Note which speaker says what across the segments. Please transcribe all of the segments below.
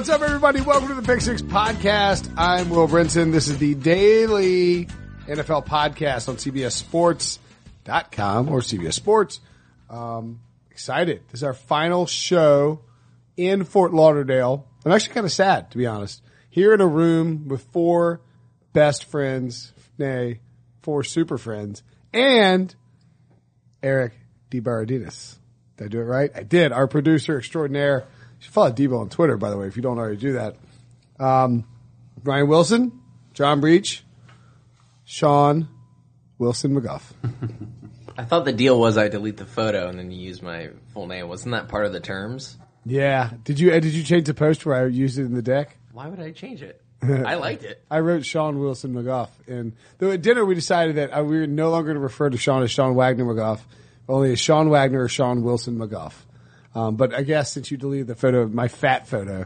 Speaker 1: What's up, everybody? Welcome to the Pick Six Podcast. I'm Will Brinson. This is the daily NFL podcast on CBSSports.com or CBS Sports. Excited. This is our final show in Fort Lauderdale. I'm actually kind of sad, to be honest. Here in a room with four best friends, four super friends, and Eric DeBaradinis. Did I do it right? I did. Our producer extraordinaire. You should follow Debo on Twitter, by the way, if you don't already do that. Ryan Wilson, John Breach, Sean Wilson McGough.
Speaker 2: I thought the deal was I delete the photo and then you use my full name. Wasn't that part of the terms?
Speaker 1: Yeah. Did you change the post where I used it in the deck?
Speaker 2: Why would I change it? I liked it.
Speaker 1: I wrote Sean Wilson McGough. And though at dinner we decided that we were no longer going to refer to Sean as Sean Wagner McGough, only as Sean Wagner or Sean Wilson McGough. But I guess since you deleted the photo, my fat photo,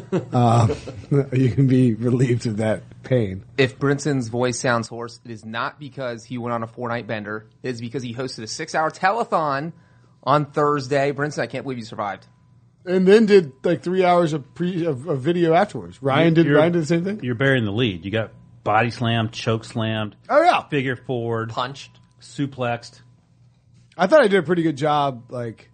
Speaker 1: you can be relieved of that pain.
Speaker 3: If Brinson's voice sounds hoarse, it is not because he went on a 4-night bender. It is because he hosted a 6-hour telethon on Thursday. Brinson, I can't believe you survived.
Speaker 1: And then did like 3 hours of video afterwards. Ryan did the same thing?
Speaker 4: You're burying the lead. You got body slammed, choke slammed.
Speaker 1: Oh, yeah.
Speaker 4: Figure forward.
Speaker 2: Punched.
Speaker 4: Suplexed.
Speaker 1: I thought I did a pretty good job,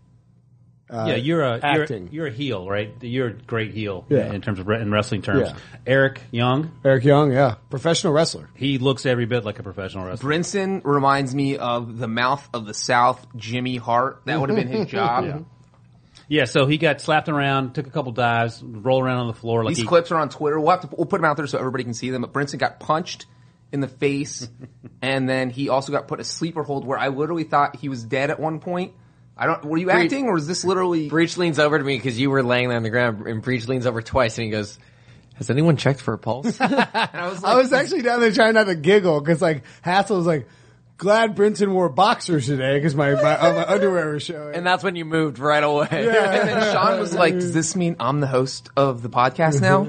Speaker 4: You're
Speaker 1: acting.
Speaker 4: You're a heel, right? You're a great heel
Speaker 1: Yeah.
Speaker 4: in terms of in wrestling terms.
Speaker 1: Yeah.
Speaker 4: Eric Young,
Speaker 1: yeah. Professional wrestler.
Speaker 4: he looks every bit like a professional wrestler.
Speaker 3: Brinson reminds me of the mouth of the South, Jimmy Hart. That would have been his job.
Speaker 4: Yeah, so he got slapped around, took a couple dives, rolled around on the floor like
Speaker 3: These clips are on Twitter. We'll put them out there so everybody can see them. But Brinson got punched in the face, and then he also got put in a sleeper hold where I literally thought he was dead at one point. Were you acting, or is this literally?
Speaker 2: Breach leans over to me because you were laying there on the ground, and Breach leans over twice and he goes, "Has anyone checked for a pulse?" And
Speaker 1: I was actually down there trying not to giggle because Hassel was like, glad Brinson wore boxers today because my underwear was showing.
Speaker 2: And that's when you moved right away.
Speaker 1: Yeah.
Speaker 3: And then Sean was like, "Does this mean I'm the host of the podcast now?"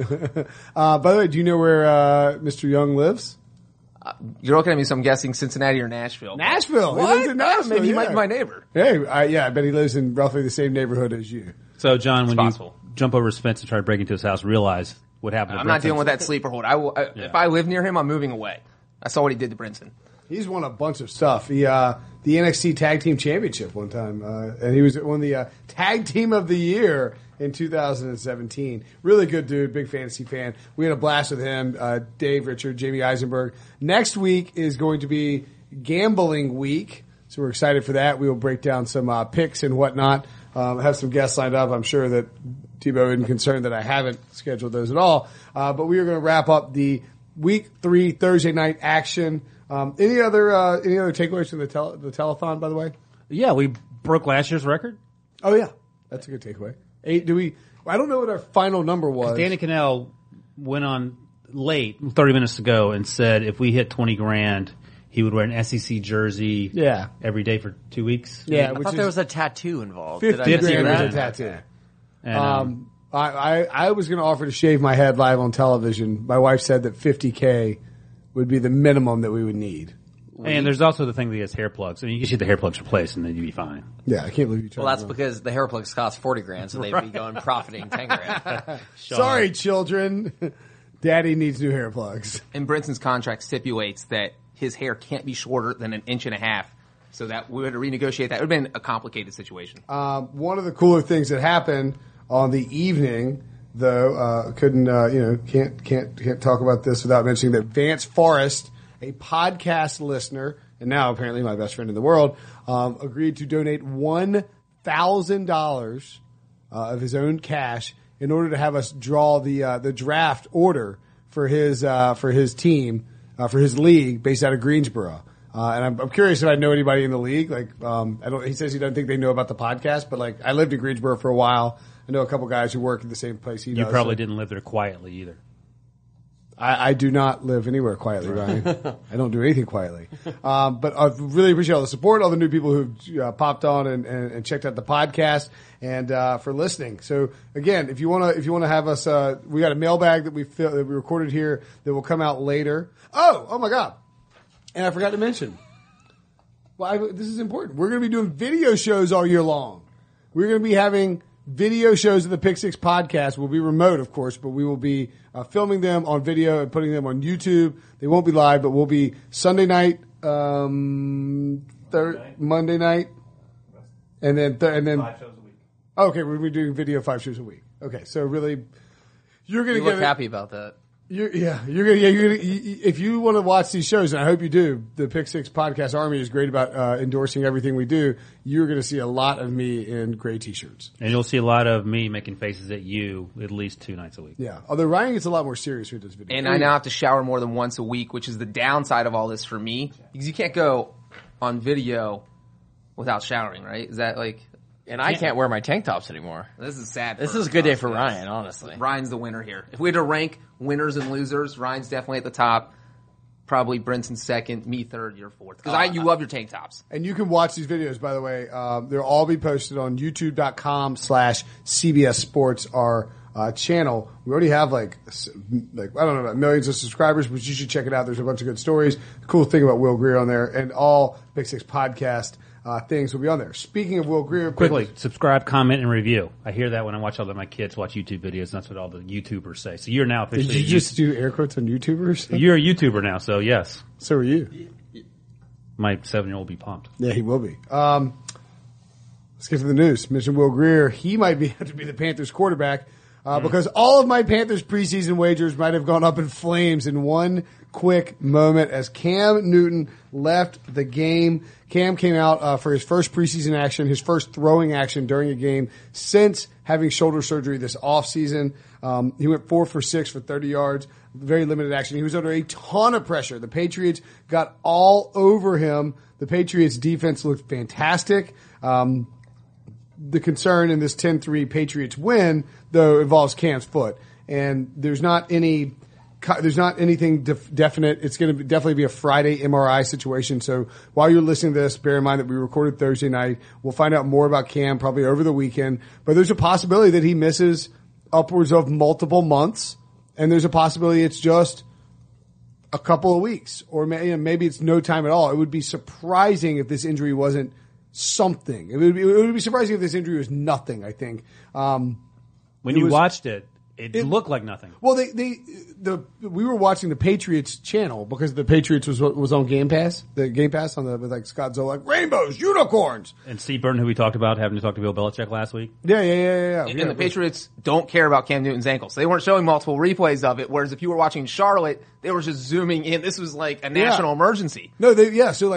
Speaker 1: By the way, do you know where Mr. Young lives?
Speaker 3: You're looking at me, so I'm guessing Cincinnati or Nashville.
Speaker 1: Nashville.
Speaker 3: What?
Speaker 1: He lives in Nashville.
Speaker 3: Maybe he
Speaker 1: yeah.
Speaker 3: might be my neighbor.
Speaker 1: Hey, I bet he lives in roughly the same neighborhood as you.
Speaker 4: So, John, when
Speaker 3: possible.
Speaker 4: you jump over his fence and try to break into his house, realize what happened to
Speaker 3: I'm not
Speaker 4: Brinson.
Speaker 3: dealing with that sleeper hold. If I live near him, I'm moving away. I saw what he did to Brinson.
Speaker 1: He's won a bunch of stuff. He the NXT Tag Team Championship one time, and he won the Tag Team of the Year in 2017. Really good dude, big fantasy fan. We had a blast with him. Dave, Richard, Jamie Eisenberg. Next week is going to be gambling week, so we're excited for that. We will break down some picks and whatnot. Have some guests lined up. I'm sure that Tebow isn't concerned that I haven't scheduled those at all. But we are going to wrap up the Week 3 Thursday night action. Any other takeaways from the telethon, by the way?
Speaker 4: Yeah, we broke last year's record.
Speaker 1: Oh yeah, that's a good takeaway. 8? I don't know what our final number was.
Speaker 4: Danny Cannell went on late, 30 minutes to go, and said if we hit 20 grand, he would wear an SEC jersey every day for 2 weeks.
Speaker 1: Yeah,
Speaker 2: I thought there was a tattoo involved.
Speaker 1: 50
Speaker 2: Did I
Speaker 1: grand
Speaker 2: miss
Speaker 1: was a
Speaker 2: that?
Speaker 1: tattoo.
Speaker 4: And,
Speaker 1: I was going to offer to shave my head live on television. My wife said that $50K would be the minimum that we would need.
Speaker 4: and there's also the thing that he has hair plugs. I mean, you can get the hair plugs replaced and then you'd be fine.
Speaker 1: Yeah, I can't believe you tried.
Speaker 2: Well, that's because the hair plugs cost 40 grand, so they'd be going profiting 10 grand.
Speaker 1: Sorry, children. Daddy needs new hair plugs.
Speaker 3: And Brinson's contract stipulates that his hair can't be shorter than 1.5 inches. So that we would renegotiate that. It would have been a complicated situation.
Speaker 1: One of the cooler things that happened on the evening, though, can't talk about this without mentioning that Vance Forrest, a podcast listener, and now apparently my best friend in the world, agreed to donate $1,000 of his own cash in order to have us draw the draft order for his team, for his league based out of Greensboro. And I'm curious if I know anybody in the league. He says he doesn't think they know about the podcast, but I lived in Greensboro for a while. I know a couple guys who work in the same place he does.
Speaker 4: You probably didn't live there quietly either.
Speaker 1: I do not live anywhere quietly, Ryan. I don't do anything quietly. But I really appreciate all the support, all the new people who've popped on and checked out the podcast and for listening. So again, if you want to have us, we got a mailbag that we recorded here that will come out later. Oh my God. And I forgot to mention. Well, this is important. We're going to be doing video shows all year long. We're going to be having video shows of the Pick Six podcast will be remote, of course, but we will be filming them on video and putting them on YouTube. They won't be live, but we'll be Sunday night, Monday night, and then
Speaker 4: 5 shows a week.
Speaker 1: Okay, we're gonna be doing video 5 shows a week. Okay, so really, you're gonna
Speaker 2: You
Speaker 1: get
Speaker 2: look happy about that.
Speaker 1: You're gonna, if you want to watch these shows, and I hope you do, the Pick Six Podcast Army is great about endorsing everything we do. You're going to see a lot of me in gray t-shirts.
Speaker 4: And you'll see a lot of me making faces at you at least 2 nights a week.
Speaker 1: Yeah. Although Ryan gets a lot more serious with this video.
Speaker 3: And I now have to shower more than once a week, which is the downside of all this for me. Because you can't go on video without showering, right? Is that like...
Speaker 2: And I can't wear my tank tops anymore.
Speaker 3: This is sad.
Speaker 2: This is a good day for Ryan, honestly.
Speaker 3: Ryan's the winner here. If we had to rank winners and losers, Ryan's definitely at the top. Probably Brinson second, me third, you're fourth. Because you love your tank tops.
Speaker 1: And you can watch these videos, by the way. They'll all be posted on youtube.com/CBS Sports, our channel. We already have like I don't know, about millions of subscribers, but you should check it out. There's a bunch of good stories. The cool thing about Will Greer on there, and all Big Six podcast things will be on there. Speaking of Will Greer,
Speaker 4: quickly subscribe, comment, and review. I hear that when I watch all my kids watch YouTube videos. And that's what all the YouTubers say. So you're now officially.
Speaker 1: Did you just do air quotes on YouTubers?
Speaker 4: You're a YouTuber now, so yes.
Speaker 1: So are you.
Speaker 4: My 7-year-old will be pumped.
Speaker 1: Yeah, he will be. Let's get to the news. Mentioned Will Greer. He might have to be the Panthers quarterback. Because all of my Panthers preseason wagers might have gone up in flames in one quick moment as Cam Newton left the game. Cam came out for his first preseason action, his first throwing action during a game since having shoulder surgery this offseason. He went 4 for 6 for 30 yards, very limited action. He was under a ton of pressure. The Patriots got all over him. The Patriots defense looked fantastic. The concern in this 10-3 Patriots win, though, involves Cam's foot. And there's not anything definite. It's going to definitely be a Friday MRI situation. So while you're listening to this, bear in mind that we recorded Thursday night. We'll find out more about Cam probably over the weekend. But there's a possibility that he misses upwards of multiple months. And there's a possibility it's just a couple of weeks. Or maybe it's no time at all. It would be surprising if this injury wasn't something. It would be surprising if this injury was nothing, I think.
Speaker 4: When you watched it looked like nothing.
Speaker 1: Well, we were watching the Patriots channel because the Patriots was on Game Pass. The Game Pass with like Scott Zolak, rainbows, unicorns,
Speaker 4: and Steve Burton, who we talked about having to talk to Bill Belichick last week.
Speaker 1: Yeah.
Speaker 3: And the Patriots don't care about Cam Newton's ankles. They weren't showing multiple replays of it. Whereas if you were watching Charlotte, they were just zooming in. This was like a national emergency.
Speaker 1: No, so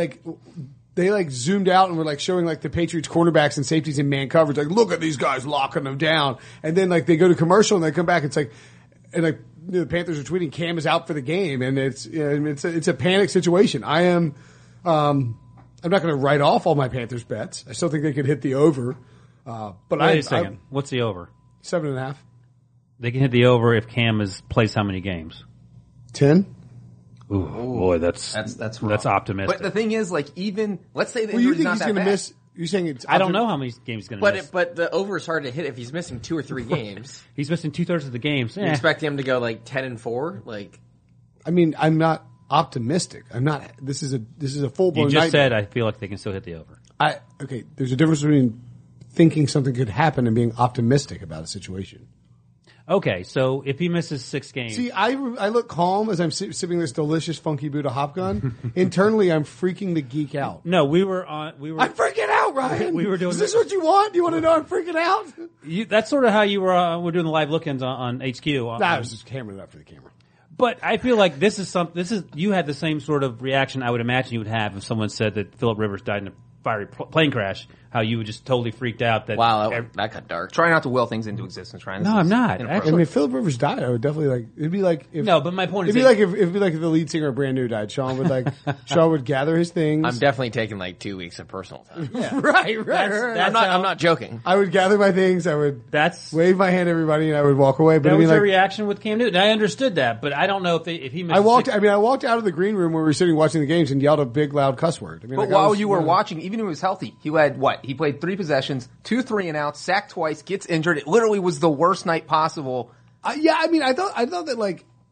Speaker 1: they zoomed out and were like showing like the Patriots cornerbacks and safeties in man coverage. Like, look at these guys locking them down. And then like they go to commercial and they come back. It's like, and like the Panthers are tweeting Cam is out for the game, and it's a panic situation. I'm not going to write off all my Panthers bets. I still think they could hit the over. But
Speaker 4: wait a second. What's the over?
Speaker 1: 7.5.
Speaker 4: They can hit the over if Cam plays how many games?
Speaker 1: 10.
Speaker 4: Ooh, boy, that's optimistic.
Speaker 3: But the thing is, like, even let's say the
Speaker 1: you
Speaker 3: injury's
Speaker 1: think
Speaker 3: not
Speaker 1: he's
Speaker 3: that
Speaker 1: going to
Speaker 3: bad.
Speaker 1: miss? You're saying it's?
Speaker 4: I don't know how many games he's going to miss.
Speaker 2: But the over is hard to hit if he's missing 2 or 3 games.
Speaker 4: He's missing 2/3 of the games.
Speaker 2: You expect him to go like 10-4? Like,
Speaker 1: I mean, I'm not optimistic. I'm not. This is a full blown.
Speaker 4: You just said I feel like they can still hit the over.
Speaker 1: Okay. There's a difference between thinking something could happen and being optimistic about a situation.
Speaker 4: Okay, so if he misses 6 games,
Speaker 1: see, I look calm as I'm sipping this delicious Funky Buddha hop gun. Internally, I'm freaking the geek out.
Speaker 4: No, we were.
Speaker 1: I'm freaking out, Ryan.
Speaker 4: We were doing.
Speaker 1: Is this what you want? Do you want to know I'm freaking out?
Speaker 4: That's sort of how you were. We're doing the live look-ins on HQ.
Speaker 1: I was just hammering it up for the camera.
Speaker 4: But I feel like this is you had the same sort of reaction I would imagine you would have if someone said that Phillip Rivers died in a fiery plane crash. How you were just totally freaked out that
Speaker 2: that got dark.
Speaker 3: Try not to will things into existence, Ryan.
Speaker 4: No, I'm not.
Speaker 1: I mean, if Phillip Rivers died, I would definitely it'd be like if.
Speaker 4: No, but my point is.
Speaker 1: It'd be like if the lead singer of Brand New died. Sean would gather his things.
Speaker 2: I'm definitely taking like 2 weeks of personal time.
Speaker 1: Yeah. Right.
Speaker 2: I'm not joking.
Speaker 1: I would gather my things. I would wave my hand to everybody and I would walk away. But
Speaker 4: that was your reaction with Cam Newton. I understood that, but I don't know if he missed.
Speaker 1: I walked out of the green room where we were sitting watching the games and yelled a big loud cuss word. I mean,
Speaker 3: but while you were watching, even when he was healthy, he had what? He played 3 possessions, 2 3-and-outs, sacked twice, gets injured. It literally was the worst night possible.
Speaker 1: Yeah, I mean, I thought that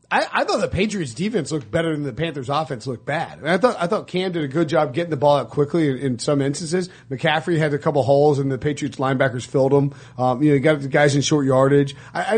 Speaker 1: I thought the Patriots defense looked better than the Panthers offense looked bad. And I thought Cam did a good job getting the ball out quickly in some instances. McCaffrey had a couple holes and the Patriots linebackers filled them. You got the guys in short yardage.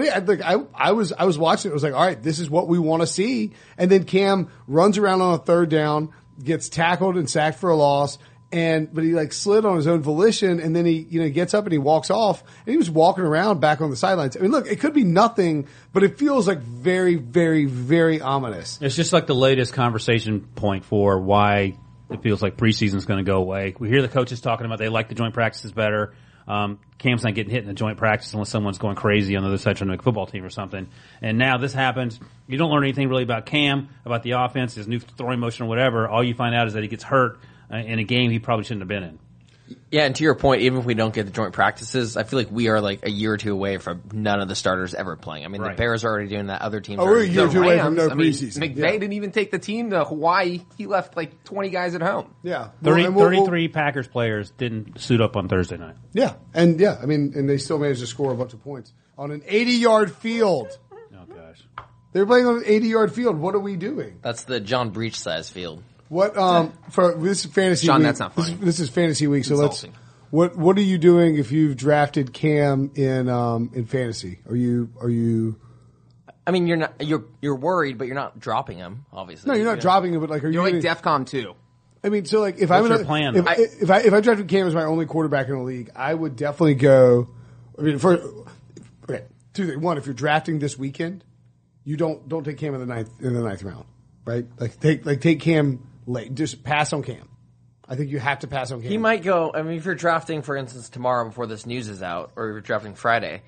Speaker 1: I was watching it. I was like, all right, this is what we want to see. And then Cam runs around on a third down, gets tackled and sacked for a loss. But he slid on his own volition, and then he gets up and he walks off, and he was walking around back on the sidelines. I mean, look, it could be nothing, but it feels like very, very, very ominous.
Speaker 4: It's just like the latest conversation point for why it feels like preseason's going to go away. We hear the coaches talking about they like the joint practices better. Cam's not getting hit in the joint practice unless someone's going crazy on the other side trying to make a football team or something. And now this happens. You don't learn anything really about Cam, about the offense, his new throwing motion or whatever. All you find out is that he gets hurt in a game he probably shouldn't have been in.
Speaker 2: Yeah, and to your point, even if we don't get the joint practices, I feel like we are a year or two away from none of the starters ever playing. I mean, the Bears are already doing that. Other teams are
Speaker 1: we're a year or two away from no preseason.
Speaker 3: McVay didn't even take the team to Hawaii. He left 20 guys at home.
Speaker 1: Yeah.
Speaker 4: 33 Packers players didn't suit up on Thursday night.
Speaker 1: Yeah. And they still managed to score a bunch of points on an 80-yard field.
Speaker 4: Oh, gosh.
Speaker 1: They're playing on an 80-yard field. What are we doing?
Speaker 2: That's the John Breach size field.
Speaker 1: What for this is fantasy
Speaker 3: Sean,
Speaker 1: week.
Speaker 3: that's not funny.
Speaker 1: This is fantasy week, so
Speaker 3: Insulting.
Speaker 1: what are you doing if you've drafted Cam in fantasy? Are you
Speaker 2: I mean, you're worried, but you're not dropping him, obviously.
Speaker 1: No, you're not dropping him, but are you
Speaker 3: You're
Speaker 1: getting,
Speaker 3: DEFCON 2.
Speaker 1: I mean, so if
Speaker 4: What's
Speaker 1: I'm
Speaker 4: your plan?
Speaker 1: if I drafted Cam as my only quarterback in the league, I would definitely go. I mean, okay, two things. One, if you're drafting this weekend, you don't take Cam in the ninth round, right? Take Cam late. Just pass on Cam. I think you have to pass on Cam.
Speaker 2: He might go. I mean, if you're drafting, for instance, tomorrow before this news is out, or you're drafting Friday,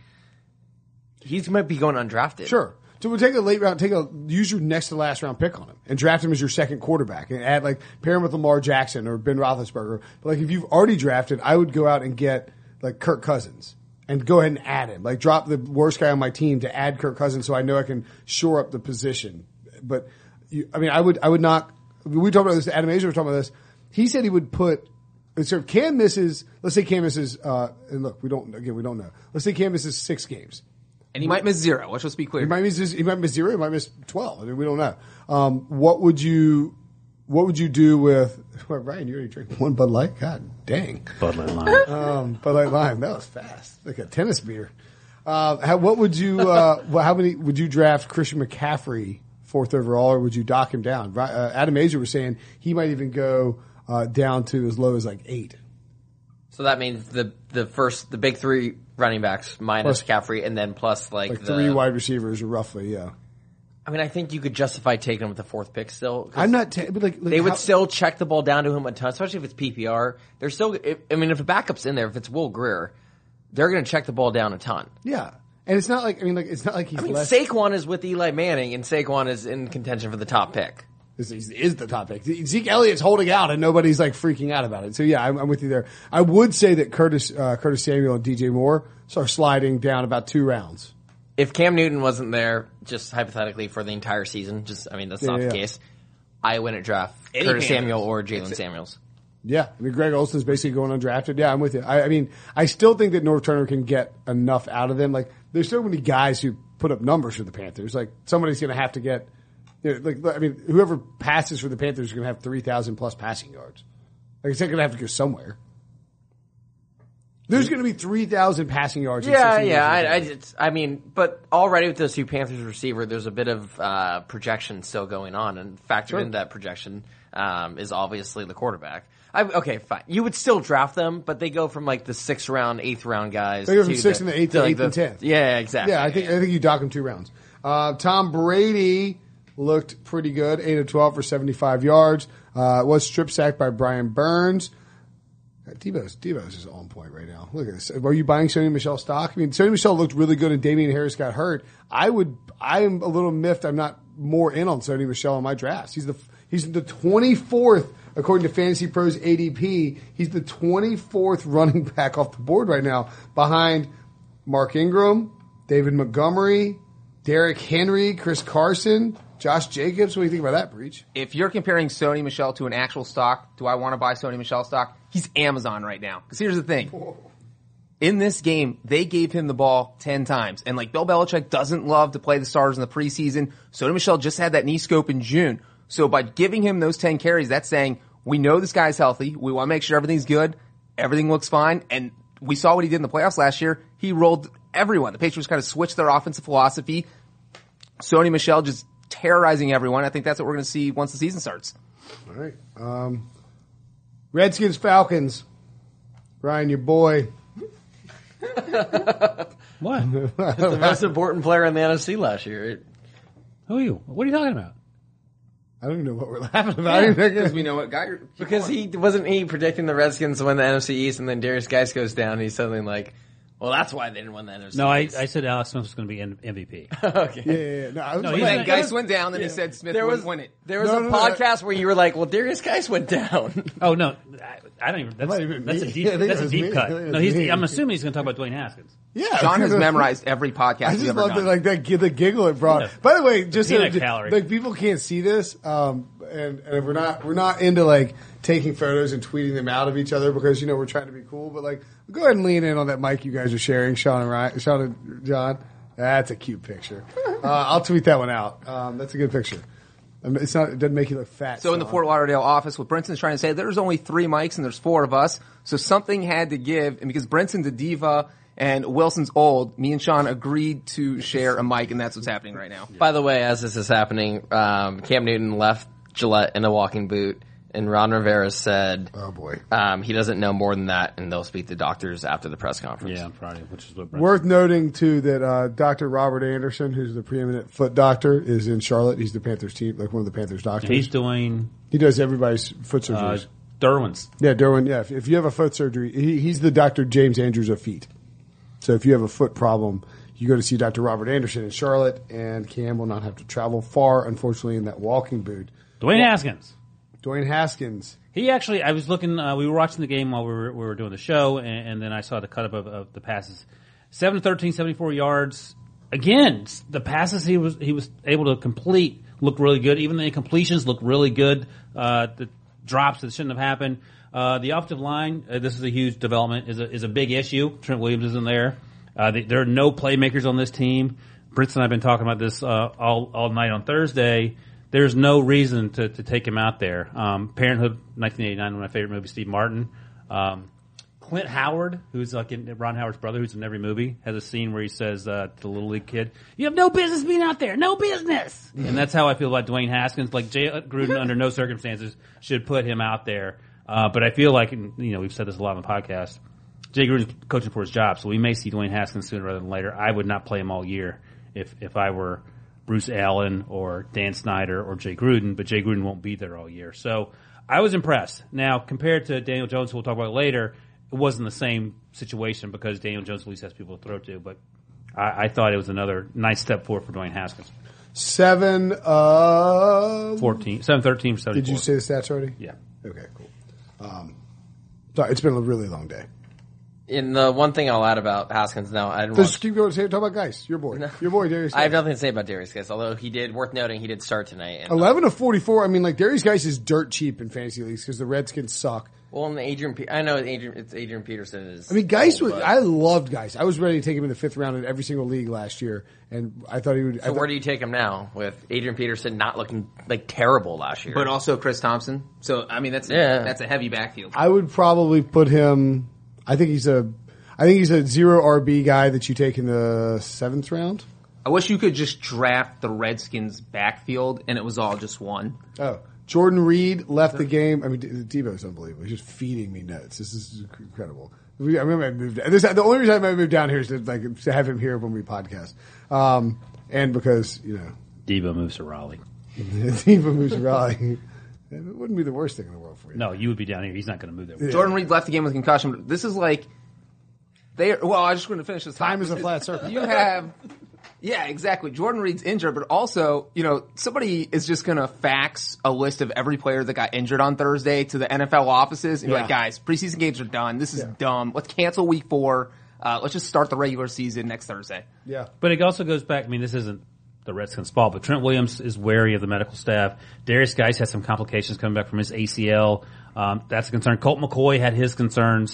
Speaker 2: he might be going undrafted.
Speaker 1: Sure. So we'll take a late round, use your next to last round pick on him and draft him as your second quarterback and add pair him with Lamar Jackson or Ben Roethlisberger. But if you've already drafted, I would go out and get Kirk Cousins and go ahead and add him. Drop the worst guy on my team to add Kirk Cousins so I know I can shore up the position. But I would not. We talked about this. Adam Azer was talking about this. He said he would put. So if Cam misses, let's say Cam misses. And look, we don't know. Let's say Cam misses 6 games.
Speaker 3: And he might miss 0. Let's just be clear.
Speaker 1: He might miss 0. He might miss 12. I mean, we don't know. What would you do with Ryan? You already drank one Bud Light. God dang.
Speaker 4: Bud Light Lime.
Speaker 1: Bud Light Lime. That was fast, like a tennis beer. What would you? How many would you draft Christian McCaffrey 4th overall, or would you dock him down? Adam Azer was saying he might even go down to as low as 8.
Speaker 2: So that means the big 3 running backs minus McCaffrey, and then plus
Speaker 1: 3 wide receivers, roughly. Yeah.
Speaker 2: I mean, I think you could justify taking him with the 4th pick still.
Speaker 1: I'm not. But
Speaker 2: they would still check the ball down to him a ton, especially if it's PPR. They're still. If a backup's in there, if it's Will Grier, they're going to check the ball down a ton.
Speaker 1: Yeah. And it's not it's not like he's less.
Speaker 2: Saquon is with Eli Manning, and Saquon is in contention for the top pick.
Speaker 1: Is the top pick. Zeke Elliott's holding out and nobody's freaking out about it. So yeah, I'm with you there. I would say that Curtis Samuel and DJ Moore are sliding down about 2 rounds.
Speaker 2: If Cam Newton wasn't there, just hypothetically for the entire season, that's not the case. I wouldn't draft Curtis Samuel or Jalen Samuels.
Speaker 1: Yeah, I mean Greg Olson's basically going undrafted. Yeah, I'm with you. I mean, I still think that North Turner can get enough out of them. There's so many guys who put up numbers for the Panthers. Somebody's going to have to get. Whoever passes for the Panthers is going to have 3,000 plus passing yards. It's not going to have to go somewhere. There's going to be 3,000 passing yards.
Speaker 2: I mean, but already with those 2 Panthers receiver, there's a bit of projection still going on, and factored into that projection is obviously the quarterback. Okay, fine. You would still draft them, but they go from the 6th round, 8th round guys.
Speaker 1: They go from 6th and the 8th to 8th and 10th.
Speaker 2: Yeah, exactly.
Speaker 1: Yeah, I think you dock them 2 rounds. Tom Brady looked pretty good, 8 of 12 for 75 yards. Was strip sacked by Brian Burns. Debo's is on point right now. Look at this. Are you buying Sony Michel stock? I mean, Sony Michel looked really good and Damian Harris got hurt. I am a little miffed I'm not more in on Sony Michel in my drafts. He's the 24th according to Fantasy Pros ADP. He's the 24th running back off the board right now behind Mark Ingram, David Montgomery, Derrick Henry, Chris Carson, Josh Jacobs. What do you think about that, Breach?
Speaker 3: If you're comparing Sony Michel to an actual stock, do I want to buy Sony Michel stock? He's Amazon right now. Because here's the thing. In this game, they gave him the ball 10 times. And like Bill Belichick doesn't love to play the stars in the preseason. Sony Michel just had that knee scope in June. So by giving him those 10 carries, that's saying, we know this guy's healthy. We want to make sure everything's good. Everything looks fine. And we saw what he did in the playoffs last year. He rolled everyone. The Patriots kind of switched their offensive philosophy. Sony Michel just terrorizing everyone. I think that's what we're going to see once the season starts.
Speaker 1: All right. Redskins, Falcons. Ryan, your boy.
Speaker 4: What?
Speaker 2: The most important player in the NFC last year.
Speaker 4: Who are you? What are you talking about?
Speaker 1: I don't even know what we're laughing about.
Speaker 3: Because we know what guy
Speaker 2: Because he predicting the Redskins to win the NFC East, and then Darius Geis goes down, and he's suddenly like, well, that's why they didn't win the NFC
Speaker 4: No,
Speaker 2: East.
Speaker 4: I said Alex Smith was going to be MVP.
Speaker 2: Okay.
Speaker 1: Yeah. No,
Speaker 4: he's
Speaker 3: Geis went down, then he said Smith wouldn't win it.
Speaker 2: There was a podcast where you were like, well, Darius Geis went down.
Speaker 4: Oh no, I don't even. That's a deep. That's a deep cut. No, I'm assuming he's going to talk about Dwayne Haskins.
Speaker 1: Yeah,
Speaker 3: John has memorized every podcast
Speaker 1: I
Speaker 3: he's
Speaker 1: just
Speaker 3: ever
Speaker 1: loved
Speaker 3: done.
Speaker 1: it, like the giggle it brought.
Speaker 4: Yeah.
Speaker 1: By the way, just so,
Speaker 4: peanut gallery.
Speaker 1: like people can't see this, and we're not into like taking photos and tweeting them out of each other because we're trying to be cool. But like, go ahead and lean in on that mic you guys are sharing, Sean and John. That's a cute picture. I'll tweet that one out. That's a good picture. It doesn't make you look fat.
Speaker 3: So in the Fort Lauderdale office, what Brinson's trying to say, there's only 3 mics and there's 4 of us. So something had to give. And because Brinson's a diva and Wilson's old, me and Sean agreed to share a mic, and that's what's happening right now.
Speaker 2: By the way, as this is happening, Cam Newton left Gillette in a walking boot, and Ron Rivera said,
Speaker 1: oh boy,
Speaker 2: he doesn't know more than that, and they'll speak to doctors after the press conference.
Speaker 4: Yeah, on Friday, which is what.
Speaker 1: Worth noting too that Dr. Robert Anderson, who's the preeminent foot doctor, is in Charlotte. He's the Panthers team, like one of the Panthers doctors.
Speaker 4: He's doing.
Speaker 1: He does everybody's foot surgeries.
Speaker 4: Derwin's.
Speaker 1: Yeah, Derwin. Yeah, if you have a foot surgery, he's the Dr. James Andrews of feet. So if you have a foot problem, you go to see Dr. Robert Anderson in Charlotte, and Cam will not have to travel far, unfortunately, in that walking boot.
Speaker 4: Dwayne Haskins.
Speaker 1: Dwayne Haskins.
Speaker 4: He actually, I was looking, we were watching the game while we were doing the show, and then I saw the cut up of the passes. 7-13, 74 yards. Again, the passes he was able to complete looked really good. Even the incompletions looked really good. The drops that shouldn't have happened. The offensive line, this is a huge development, is a big issue. Trent Williams isn't there. There are no playmakers on this team. Britz and I have been talking about this all night on Thursday. There's no reason to take him out there. Parenthood, 1989, one of my favorite movies, Steve Martin. Clint Howard, who's like Ron Howard's brother, who's in every movie, has a scene where he says to the Little League kid, "You have no business being out there, no business." And that's how I feel about Dwayne Haskins. Like Jay Gruden, under no circumstances, should put him out there. But I feel like, we've said this a lot on the podcast, Jay Gruden's coaching for his job, so we may see Dwayne Haskins sooner rather than later. I would not play him all year if I were Bruce Allen or Dan Snyder or Jay Gruden, but Jay Gruden won't be there all year. So I was impressed. Now, compared to Daniel Jones, who we'll talk about later, it wasn't the same situation because Daniel Jones at least has people to throw to, but I thought it was another nice step forward for Dwayne Haskins.
Speaker 1: 7-13,
Speaker 4: 74.
Speaker 1: Did you say the stats already?
Speaker 4: Yeah.
Speaker 1: Okay, cool. Sorry, it's been a really long day.
Speaker 2: And the one thing I'll add about Haskins now, I didn't
Speaker 1: Just keep going. Talk about Geis. Your boy. Your boy, Darius Geis.
Speaker 2: I have nothing to say about Darius Geis, although worth noting, he did start tonight. And,
Speaker 1: 11-44. I mean, like, Darius Geis is dirt cheap in fantasy leagues because the Redskins suck.
Speaker 2: well, and I know Adrian Peterson is.
Speaker 1: I mean, Geis
Speaker 2: old,
Speaker 1: was.
Speaker 2: but-
Speaker 1: I loved Geis. I was ready to take him in the 5th round in every single league last year, and I thought he would.
Speaker 2: So where do you take him now with Adrian Peterson not looking like terrible last year?
Speaker 3: But also Chris Thompson. So, I mean, that's a heavy backfield.
Speaker 1: I would probably put him. I think he's a 0 RB guy that you take in the 7th round.
Speaker 3: I wish you could just draft the Redskins backfield and it was all just one.
Speaker 1: Oh, Jordan Reed left the game. I mean, Debo's unbelievable. He's just feeding me notes. This is incredible. I remember I moved. The only reason I moved down here is to have him here when we podcast, and because
Speaker 4: Debo moves to Raleigh.
Speaker 1: Debo moves to Raleigh. It wouldn't be the worst thing in the world for you.
Speaker 4: No, you would be down here. He's not going to move there.
Speaker 3: Jordan Reed left the game with concussion. But this is like I just want to finish this.
Speaker 1: Time is a flat circle.
Speaker 3: You have. Yeah, exactly. Jordan Reed's injured, but also, somebody is just going to fax a list of every player that got injured on Thursday to the NFL offices and be like, guys, preseason games are done. This is dumb. Let's cancel week 4. Let's just start the regular season next Thursday.
Speaker 1: Yeah.
Speaker 4: But it also goes back, this isn't the Redskins' fault, but Trent Williams is wary of the medical staff. Darius Geis has some complications coming back from his ACL. That's a concern. Colt McCoy had his concerns.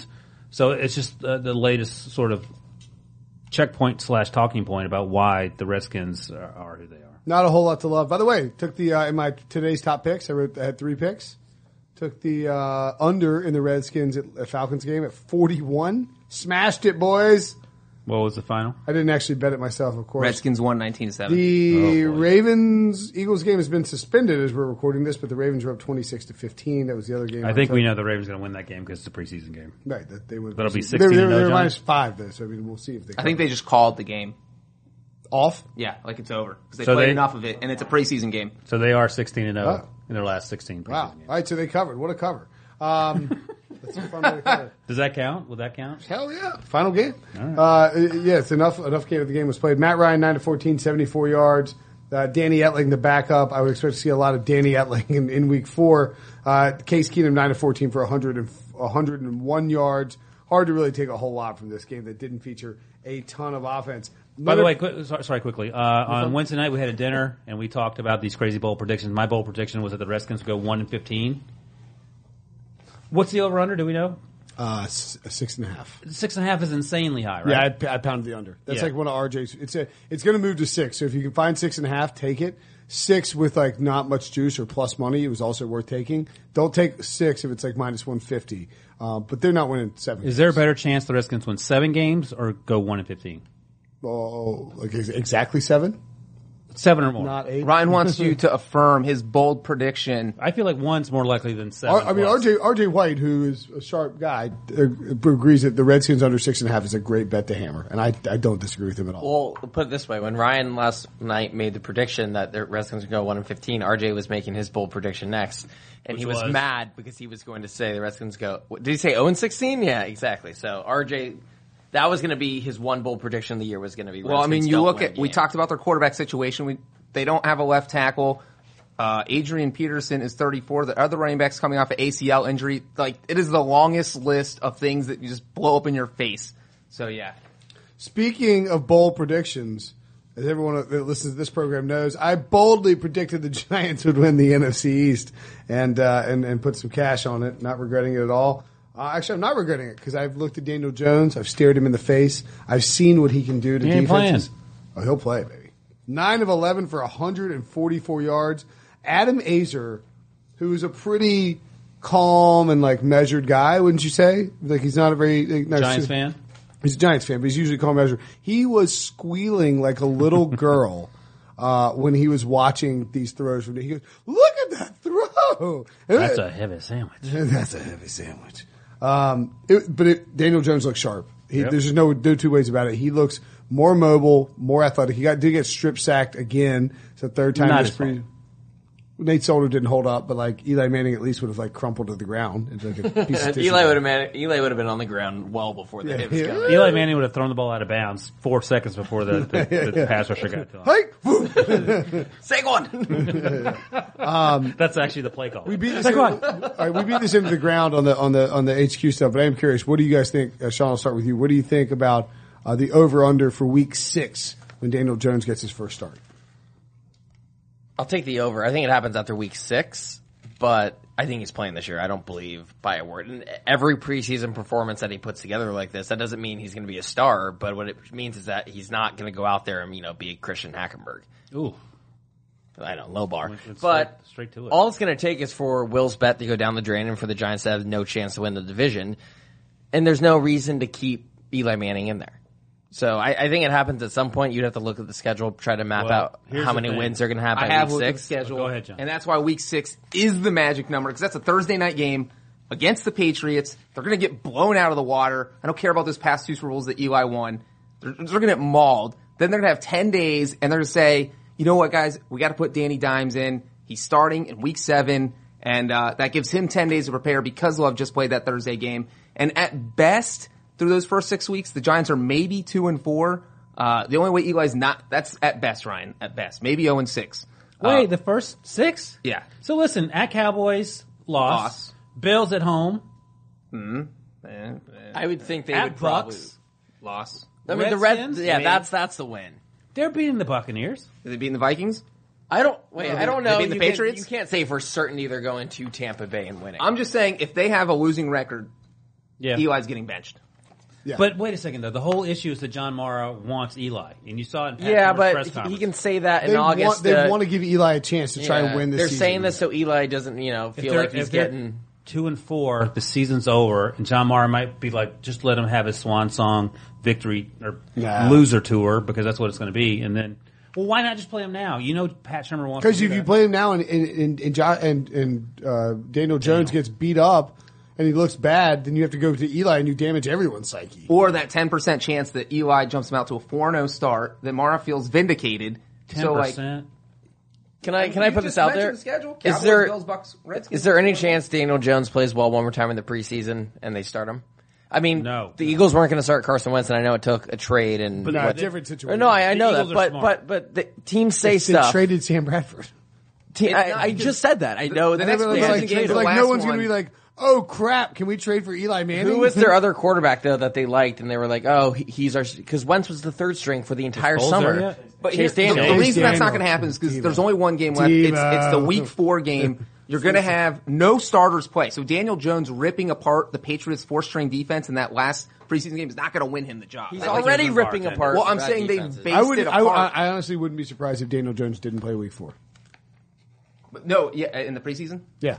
Speaker 4: So it's just the latest sort of checkpoint / talking point about why the Redskins are who they are.
Speaker 1: Not a whole lot to love. By the way, took the in my today's top picks. I had 3 picks. Took the under in the Redskins at Falcons game at 41. Smashed it, boys.
Speaker 4: What was the final?
Speaker 1: I didn't actually bet it myself, of course.
Speaker 3: Redskins won 19-7.
Speaker 1: The Ravens-Eagles game has been suspended as we're recording this, but the Ravens were up 26-15. That was the other game.
Speaker 4: I think we know the Ravens are going to win that game because it's a preseason game.
Speaker 1: Right. They would.
Speaker 4: That'll be 16-0,
Speaker 1: They're
Speaker 4: John?
Speaker 1: -5 though, so I mean we'll see if they.
Speaker 3: I think they just called the game
Speaker 1: off.
Speaker 3: Yeah, like it's over because they
Speaker 4: So
Speaker 3: played
Speaker 4: they-
Speaker 3: enough of it, and it's a preseason game.
Speaker 4: So they are 16-0
Speaker 1: Oh.
Speaker 4: in their last 16 preseason
Speaker 1: Wow.
Speaker 4: games.
Speaker 1: All right, so they covered. What a cover. That's a fun way to cover.
Speaker 4: Does that count? Will that count?
Speaker 1: Hell yeah. Final game. Yeah, it's enough game of the game was played. Matt Ryan, 9-14, 74 yards. Danny Etling, the backup. I would expect to see a lot of Danny Etling in week 4. Case Keenum, 9-14 for 101 yards. Hard to really take a whole lot from this game that didn't feature a ton of offense.
Speaker 4: By the way, quickly. On Wednesday night, we had a dinner, and we talked about these crazy bowl predictions. My bowl prediction was that the Redskins would go 1-15. What's the over-under? Do we know?
Speaker 1: 6.5.
Speaker 4: 6.5 is insanely high, right?
Speaker 1: Yeah, I pounded the under. That's
Speaker 4: Yeah.
Speaker 1: like one of RJ's. It's going to move to 6. So if you can find 6.5, take it. 6 with like not much juice or plus money, it was also worth taking. Don't take 6 if it's like -150. But they're not winning 7.
Speaker 4: Is there a better chance the Redskins win 7 games or go 1-15?
Speaker 1: Oh, like exactly 7?
Speaker 4: 7 or more.
Speaker 1: Not 8.
Speaker 3: Ryan wants you to affirm his bold prediction.
Speaker 4: I feel like 1's more likely than 7.
Speaker 1: I mean,
Speaker 4: plus.
Speaker 1: RJ White, who is a sharp guy, agrees that the Redskins under 6.5 is a great bet to hammer, and I don't disagree with him at all.
Speaker 2: Well, put it this way: when Ryan last night made the prediction that the Redskins would go 1-15, RJ was making his bold prediction next, and he was mad because he was going to say the Redskins go. Did he say 0-16? Yeah, exactly. So RJ. That was going to be his one bold prediction of the year was going to be.
Speaker 3: Well, I mean,
Speaker 2: Redskins
Speaker 3: you
Speaker 2: don't
Speaker 3: look
Speaker 2: win a
Speaker 3: at, we
Speaker 2: game.
Speaker 3: talked about their quarterback situation. They don't have a left tackle. Adrian Peterson is 34. The other running backs coming off an ACL injury. Like, it is the longest list of things that you just blow up in your face. So, yeah.
Speaker 1: Speaking of bold predictions, as everyone that listens to this program knows, I boldly predicted the Giants would win the NFC East and put some cash on it. Not regretting it at all. Actually, I'm not regretting it because I've looked at Daniel Jones. I've stared him in the face. I've seen what he can do to
Speaker 4: He ain't
Speaker 1: defenses.
Speaker 4: playing.
Speaker 1: Oh, he'll play, baby. 9 of 11 for 144 yards. Adam Azer, who is a pretty calm and like measured guy, wouldn't you say? Like he's not a very
Speaker 4: Giants fan?
Speaker 1: He's a Giants fan, but he's usually calm and measured. He was squealing like a little girl when he was watching these throws. He goes, "Look at that throw!"
Speaker 4: That's a heavy sandwich.
Speaker 1: That's a heavy sandwich. Daniel Jones looks sharp.
Speaker 4: Yep.
Speaker 1: There's no two ways about it. He looks more mobile, more athletic. He did get strip sacked again. It's the third time.
Speaker 4: Not
Speaker 1: this
Speaker 4: his fault.
Speaker 1: Nate Solder didn't hold up, but like Eli Manning at least would have like crumpled to the ground. It's like a piece of tissue.
Speaker 2: Eli would have been on the ground well before the hips got
Speaker 4: Eli Manning would have thrown the ball out of bounds 4 seconds before the pass rusher got to him.
Speaker 1: Hey, woo.
Speaker 2: Saquon.
Speaker 4: That's actually the play call.
Speaker 1: We beat this. All right, we beat this into the ground on the HQ stuff. But I am curious. What do you guys think? Sean, I'll start with you. What do you think about the over under for Week 6 when Daniel Jones gets his first start?
Speaker 2: I'll take the over. I think it happens after week 6, but I think he's playing this year. I don't believe by a word. And every preseason performance that he puts together like this, that doesn't mean he's going to be a star, but what it means is that he's not going to go out there and, be Christian Hackenberg.
Speaker 4: Ooh.
Speaker 2: I know, low bar.
Speaker 4: It's
Speaker 2: But
Speaker 4: straight to it.
Speaker 2: all it's going to take is for Will's bet to go down the drain and for the Giants to have no chance to win the division. And there's no reason to keep Eli Manning in there. So I think it happens at some point. You'd have to look at the schedule, try to map out
Speaker 4: here's
Speaker 2: how
Speaker 4: the
Speaker 2: many
Speaker 4: thing.
Speaker 2: wins they're going to have by
Speaker 3: I have
Speaker 2: week
Speaker 3: looked at the
Speaker 2: 6.
Speaker 3: schedule.
Speaker 4: Go ahead, John.
Speaker 3: And that's why week 6 is the magic number because that's a Thursday night game against the Patriots. They're going to get blown out of the water. I don't care about those past 2 Super Bowls that Eli won. They're going to get mauled. Then they're going to have 10 days and they're going to say, you know what, guys? We got to put Danny Dimes in. He's starting in week 7. And that gives him 10 days to prepare because they'll have just played that Thursday game. And at best, through those first 6 weeks, the Giants are maybe 2-4. The only way Eli's not, that's at best, Ryan, at best. Maybe 0-6.
Speaker 4: Wait, the first 6?
Speaker 3: Yeah.
Speaker 4: So listen, at Cowboys, loss. Bills at home.
Speaker 2: I would think they
Speaker 4: At
Speaker 2: would probably.
Speaker 4: Bucks.
Speaker 3: Loss.
Speaker 2: I mean,
Speaker 4: Redskins?
Speaker 2: yeah,
Speaker 3: Maybe.
Speaker 2: that's the win.
Speaker 4: They're beating the Buccaneers.
Speaker 3: Are they beating the Vikings?
Speaker 2: I don't know.
Speaker 3: They beat the Patriots?
Speaker 2: You can't say for certain they're going to Tampa Bay and winning.
Speaker 3: I'm just saying, if they have a losing record,
Speaker 4: Yeah.
Speaker 3: Eli's getting benched.
Speaker 1: Yeah.
Speaker 4: But wait a second, though. The whole issue is that John Mara wants Eli, and you saw it in Pat
Speaker 2: Yeah,
Speaker 4: Summer's press
Speaker 2: but
Speaker 4: conference.
Speaker 2: he can say that in
Speaker 1: They
Speaker 2: August.
Speaker 1: they want to give Eli a chance to try and win this
Speaker 2: They're
Speaker 1: season.
Speaker 2: saying this so Eli doesn't, feel like he's getting.
Speaker 4: 2-4, the season's over, and John Mara might be like, just let him have his swan song victory or loser tour, because that's what it's going to be. And then, well, why not just play him now? Pat Shermer wants to
Speaker 1: Because
Speaker 4: do
Speaker 1: if
Speaker 4: that.
Speaker 1: you play him now and Daniel Jones gets beat up and he looks bad, then you have to go to Eli and you damage everyone's psyche.
Speaker 3: Or that 10% chance that Eli jumps him out to a 4-0 start, that Mara feels vindicated.
Speaker 4: 10%.
Speaker 3: So, like,
Speaker 2: Can I put this out there?
Speaker 3: The schedule.
Speaker 2: Is
Speaker 3: Cowboys,
Speaker 2: there
Speaker 3: Bills, Bucks, Redskins.
Speaker 2: is there any chance Daniel Jones plays well one more time in the preseason and they start him? I mean,
Speaker 4: No.
Speaker 2: the Eagles weren't going to start Carson Wentz, and I know it took a trade and
Speaker 1: But
Speaker 2: what-
Speaker 1: different situation.
Speaker 2: No, I
Speaker 4: The
Speaker 2: know
Speaker 4: Eagles
Speaker 2: that,
Speaker 4: are smart.
Speaker 2: but the teams say
Speaker 1: They
Speaker 2: stuff.
Speaker 1: traded Sam Bradford.
Speaker 2: I just said that. I know
Speaker 3: the
Speaker 2: that.
Speaker 3: next
Speaker 1: It's
Speaker 3: preseason
Speaker 1: like,
Speaker 3: game,
Speaker 1: it's
Speaker 3: the
Speaker 1: like
Speaker 3: last
Speaker 1: no one's
Speaker 3: one-
Speaker 1: going to be like, oh crap, can we trade for Eli Manning?
Speaker 2: Who was their other quarterback though that they liked, and they were like, "Oh, he's our," because Wentz was the third string for the entire
Speaker 4: Foles
Speaker 2: summer.
Speaker 4: there yet?
Speaker 3: But
Speaker 2: Chase
Speaker 3: here's
Speaker 2: Daniel.
Speaker 3: the reason that's not
Speaker 1: Daniel.
Speaker 3: going to happen is because
Speaker 1: Devo.
Speaker 3: there's only one game left. It's the
Speaker 1: Devo.
Speaker 3: Week 4 game. You're going to have no starters play. So Daniel Jones ripping apart the Patriots' 4-string defense in that last preseason game is not going to win him the job.
Speaker 2: He's
Speaker 3: Like,
Speaker 2: already
Speaker 4: Jalen
Speaker 2: ripping
Speaker 4: Hurts.
Speaker 2: apart.
Speaker 3: well, I'm
Speaker 2: bad
Speaker 3: saying they
Speaker 2: defenses.
Speaker 3: based
Speaker 1: I
Speaker 3: it apart.
Speaker 1: I honestly wouldn't be surprised if Daniel Jones didn't play week 4.
Speaker 3: But no, yeah, in the preseason?
Speaker 1: Yeah.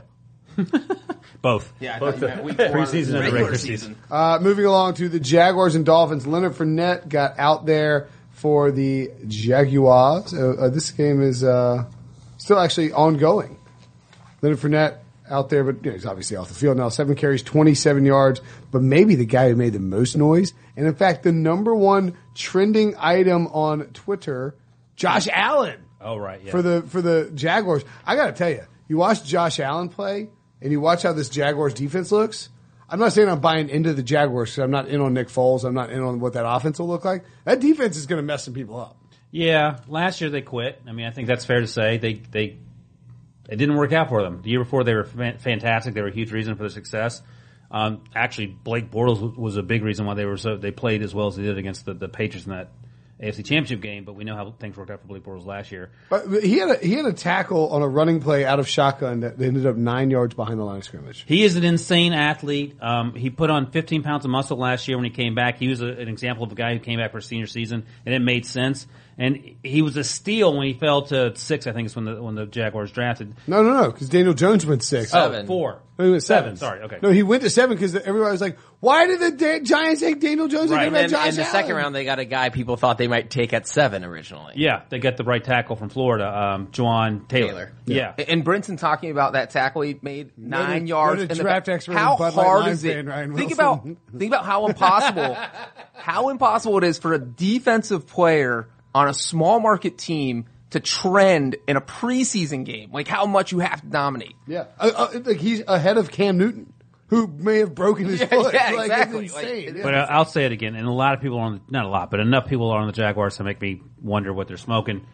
Speaker 4: Both.
Speaker 3: Yeah, I thought you meant week 4.
Speaker 4: Preseason and regular season.
Speaker 1: Moving along to the Jaguars and Dolphins. Leonard Fournette got out there for the Jaguars. This game is still actually ongoing. Leonard Fournette out there, but he's obviously off the field now. 7 carries, 27 yards, but maybe the guy who made the most noise. And in fact, the number one trending item on Twitter, Josh Allen.
Speaker 4: Oh, right, yeah.
Speaker 1: For the Jaguars. I got to tell you, you watch Josh Allen play, and you watch how this Jaguars defense looks. I'm not saying I'm buying into the Jaguars because I'm not in on Nick Foles. I'm not in on what that offense will look like. That defense is going to mess some people up.
Speaker 4: Yeah, last year they quit. I mean, I think that's fair to say. They it didn't work out for them. The year before they were fantastic. They were a huge reason for the success. Actually, Blake Bortles was a big reason why they played as well as they did against the Patriots in that AFC Championship game. But we know how things worked out for Blake Bortles last year.
Speaker 1: But he had a tackle on a running play out of shotgun that ended up 9 yards behind the line of scrimmage.
Speaker 4: He is an insane athlete. He put on 15 pounds of muscle last year when he came back. He was an example of a guy who came back for a senior season, and it made sense. And he was a steal when he fell to 6. I think it's when the Jaguars drafted.
Speaker 1: No, because Daniel Jones went 6.
Speaker 2: Seven.
Speaker 4: Oh, 4.
Speaker 1: No, he went 7.
Speaker 4: Sorry, okay.
Speaker 1: No, he went to 7 because everybody was like, why did the Giants take Daniel Jones
Speaker 4: Right.
Speaker 1: and
Speaker 2: And
Speaker 1: give
Speaker 2: then
Speaker 1: Josh
Speaker 2: in the
Speaker 1: Allen?
Speaker 2: second round, they got a guy people thought they might take at 7 originally.
Speaker 4: Yeah, they got the right tackle from Florida, Juwan Taylor. Yeah.
Speaker 3: And Brinson talking about that tackle he made 9 yards.
Speaker 1: what a
Speaker 3: in the
Speaker 1: draft
Speaker 3: back.
Speaker 1: expert
Speaker 3: How
Speaker 1: and Bud Light
Speaker 3: hard
Speaker 1: Lions
Speaker 3: is it?
Speaker 1: fan, Ryan
Speaker 3: Think
Speaker 1: Wilson.
Speaker 3: about how impossible it is for a defensive player on a small market team to trend in a preseason game. Like how much you have to dominate.
Speaker 1: Yeah. Like he's ahead of Cam Newton, who may have broken his foot.
Speaker 3: yeah,
Speaker 1: Like,
Speaker 3: exactly.
Speaker 1: It's
Speaker 3: Like,
Speaker 1: insane.
Speaker 4: But I'll say it again, and a lot of people are not a lot, but enough people are on the Jaguars to make me wonder what they're smoking.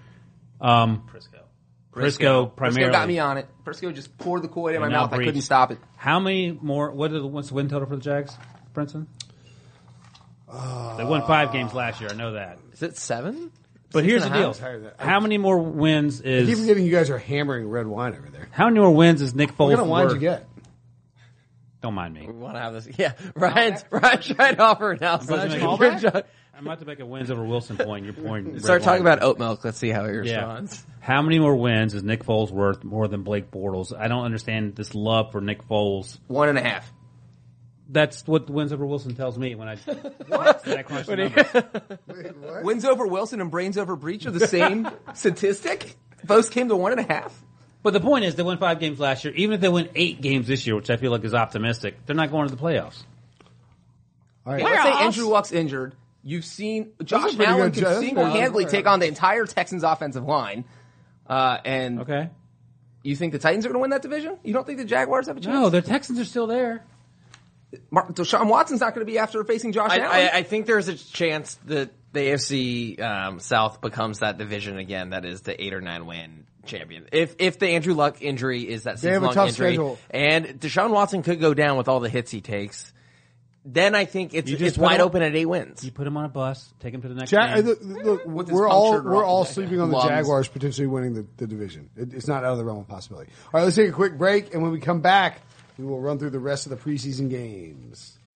Speaker 4: Prisco primarily.
Speaker 3: Prisco got me on it. Prisco just poured the Kool-Aid in my
Speaker 4: And now
Speaker 3: mouth. I
Speaker 4: Breach.
Speaker 3: couldn't stop it.
Speaker 4: How many more? What's the win total for the Jags, Brinson? They won 5 games last year. I know that.
Speaker 2: Is it 7?
Speaker 4: But here's the
Speaker 2: and a
Speaker 4: deal:
Speaker 2: half?
Speaker 1: Higher than-
Speaker 4: how many more wins
Speaker 1: I keep
Speaker 4: is?
Speaker 1: forgetting you guys are hammering red wine over there.
Speaker 4: How many more wins is Nick Foles?
Speaker 1: What kind of wine did
Speaker 4: worth?
Speaker 1: you get?
Speaker 4: Don't mind me.
Speaker 2: We want to have this. Yeah, Ryan's trying to offer an
Speaker 4: Supposed to make a-
Speaker 2: announcement.
Speaker 4: I'm about to make a wins over Wilson point. You're pouring. red
Speaker 2: Start talking
Speaker 4: wine.
Speaker 2: about oat milk. Let's see how he
Speaker 4: Yeah.
Speaker 2: responds.
Speaker 4: How many more wins is Nick Foles worth more than Blake Bortles? I don't understand this love for Nick Foles.
Speaker 3: 1.5.
Speaker 4: That's what wins over Wilson tells me when I crunch the numbers.
Speaker 3: Wins over Wilson and brains over Breach are the same statistic. Both came to 1.5.
Speaker 4: But the point is, they won 5 games last year. Even if they win 8 games this year, which I feel like is optimistic, they're not going to the playoffs.
Speaker 1: All right.
Speaker 3: Let's say Andrew Luck's injured. You've seen Josh
Speaker 1: pretty
Speaker 3: Allen
Speaker 1: good
Speaker 3: can
Speaker 1: job.
Speaker 3: single-handedly take on the entire Texans offensive line. And
Speaker 4: Okay.
Speaker 3: you think the Titans are going to win that division? You don't think the Jaguars have a chance?
Speaker 4: No, the Texans are still there.
Speaker 3: Deshaun Watson's not going to be after facing Josh Allen.
Speaker 2: I think there's a chance that the AFC South becomes that division again. That is the 8 or 9 win champion. If the Andrew Luck injury is that
Speaker 1: They have a
Speaker 2: season-long
Speaker 1: tough
Speaker 2: injury,
Speaker 1: schedule.
Speaker 2: and Deshaun Watson could go down with all the hits he takes, then I think
Speaker 4: You just
Speaker 2: it's
Speaker 4: put
Speaker 2: wide
Speaker 4: him-
Speaker 2: open at 8 wins.
Speaker 4: You put him on a bus, take him to the next
Speaker 1: Ja-
Speaker 4: game.
Speaker 1: look,
Speaker 3: With his
Speaker 1: we're all
Speaker 3: punctured
Speaker 1: sleeping on the
Speaker 3: lungs.
Speaker 1: Jaguars potentially winning the division. It's not out of the realm of possibility. All right, let's take a quick break, and when we come back, we will run through the rest of the preseason games.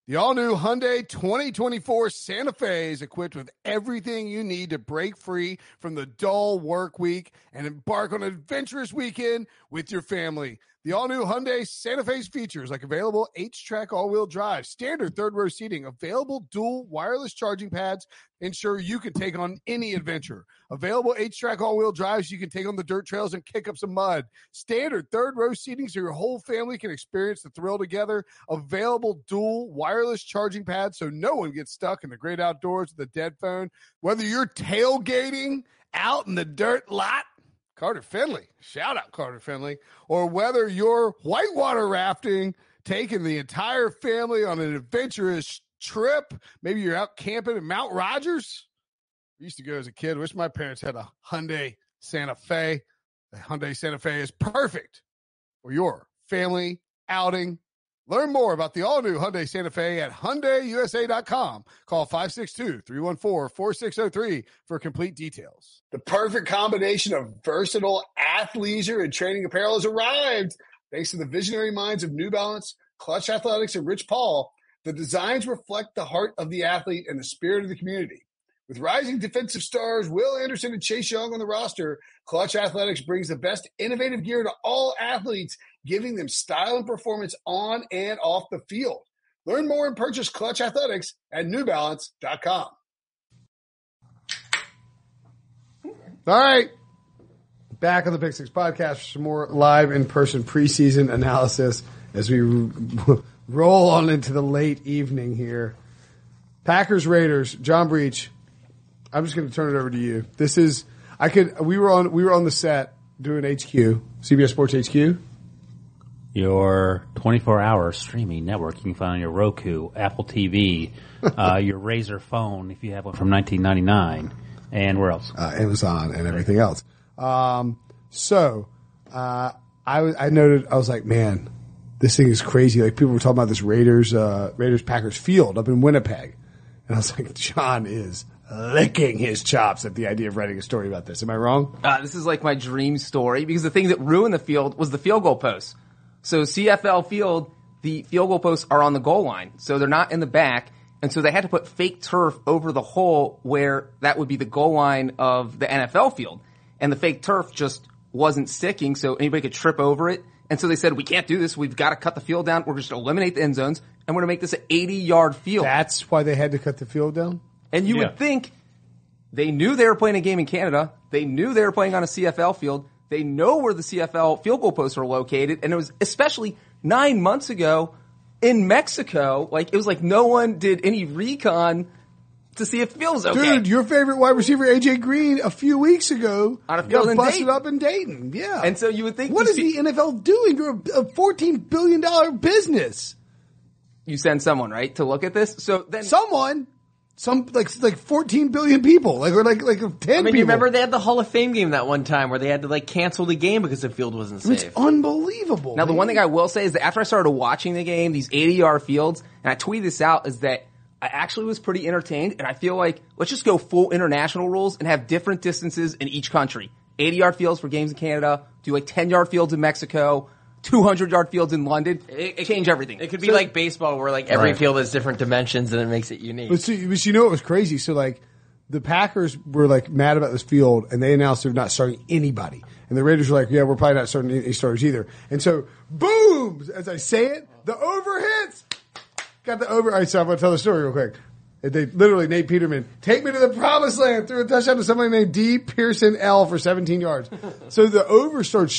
Speaker 1: The all-new Hyundai 2024 Santa Fe is equipped with everything you need to break free from the dull work week and embark on an adventurous weekend with your family. The all-new Hyundai Santa Fe's features like available H-Track all-wheel drive, standard third-row seating, available dual wireless charging pads ensure you can take on any adventure. Available H-Track all-wheel drives you can take on the dirt trails and kick up some mud. Standard third-row seating so your whole family can experience the thrill together. Available dual wireless charging pads so no one gets stuck in the great outdoors with a dead phone. Whether you're tailgating out in the dirt lot, Carter Finley, shout out Carter Finley, or whether you're whitewater rafting, taking the entire family on an adventurous trip, maybe you're out camping in Mount Rogers. I used to go as a kid. Wish my parents had a Hyundai Santa Fe. The Hyundai Santa Fe is perfect for your family outing. Learn more about the all-new Hyundai Santa Fe at HyundaiUSA.com. Call 562-314-4603 for complete details. The perfect combination of versatile athleisure and training apparel has arrived. Thanks to the visionary minds of New Balance, Clutch Athletics, and Rich Paul, the designs reflect the heart of the athlete and the spirit of the community. With rising defensive stars Will Anderson and Chase Young on the roster, Clutch Athletics brings the best innovative gear to all athletes, giving them style and performance on and off the field. Learn more and purchase Clutch Athletics at NewBalance.com. All right. Back on the Pick Six podcast for some more live in-person preseason analysis as we roll on into the late evening here. Packers Raiders, John Breach. I'm just going to turn it over to you. This is we were on the set doing HQ, CBS Sports HQ.
Speaker 4: Your 24-hour streaming network you can find on your Roku, Apple TV, your Razer phone if you have one from 1999, and where else?
Speaker 1: Amazon and everything else. I noted, I was like, man, this thing is crazy. Like people were talking about this Raiders Packers field up in Winnipeg. And I was like, John is licking his chops at the idea of writing a story about this. Am I wrong?
Speaker 3: This is like my dream story because the thing that ruined the field was the field goal posts. So CFL field, the field goal posts are on the goal line. So they're not in the back. And so they had to put fake turf over the hole where that would be the goal line of the NFL field. And the fake turf just wasn't sticking so anybody could trip over it. And so they said, we can't do this. We've got to cut the field down. We're just going to eliminate the end zones. And we're going to make this an 80-yard field.
Speaker 1: That's why they had to cut the field down?
Speaker 3: And you would think they knew they were playing a game in Canada. They knew they were playing on a CFL field. They know where the CFL field goal posts are located. And it was especially 9 months ago in Mexico. Like, it was like no one did any recon to see if it feels okay.
Speaker 1: Dude, your favorite wide receiver, A.J. Green, a few weeks ago
Speaker 3: on a field
Speaker 1: got
Speaker 3: in
Speaker 1: busted
Speaker 3: Dayton.
Speaker 1: up in Dayton. Yeah.
Speaker 3: And so you would think...
Speaker 1: What is the NFL doing? You're a $14 billion business.
Speaker 3: You send someone, right, to look at this? So then...
Speaker 1: Some like 14 billion people, like 10 people.
Speaker 2: You remember they had the Hall of Fame game that one time where they had to cancel the game because the field wasn't safe.
Speaker 1: It's unbelievable.
Speaker 3: Now, the one thing I will say is that after I started watching the game, these 80-yard fields, and I tweeted this out, is that I actually was pretty entertained, and I feel like let's just go full international rules and have different distances in each country. 80-yard fields for games in Canada, do 10-yard fields in Mexico, 200-yard fields in London. It change everything.
Speaker 2: It could be like baseball where every field has different dimensions and it makes it unique.
Speaker 1: But you know what was crazy? So the Packers were mad about this field and they announced they're not starting anybody. And the Raiders were like, yeah, we're probably not starting any starters either. And so, boom! As I say it, the over hits. Got the over. All right, so I'm going to tell the story real quick. They literally, Nate Peterman, take me to the promised land, threw a touchdown to somebody named D. Pearson L for 17 yards. So the over starts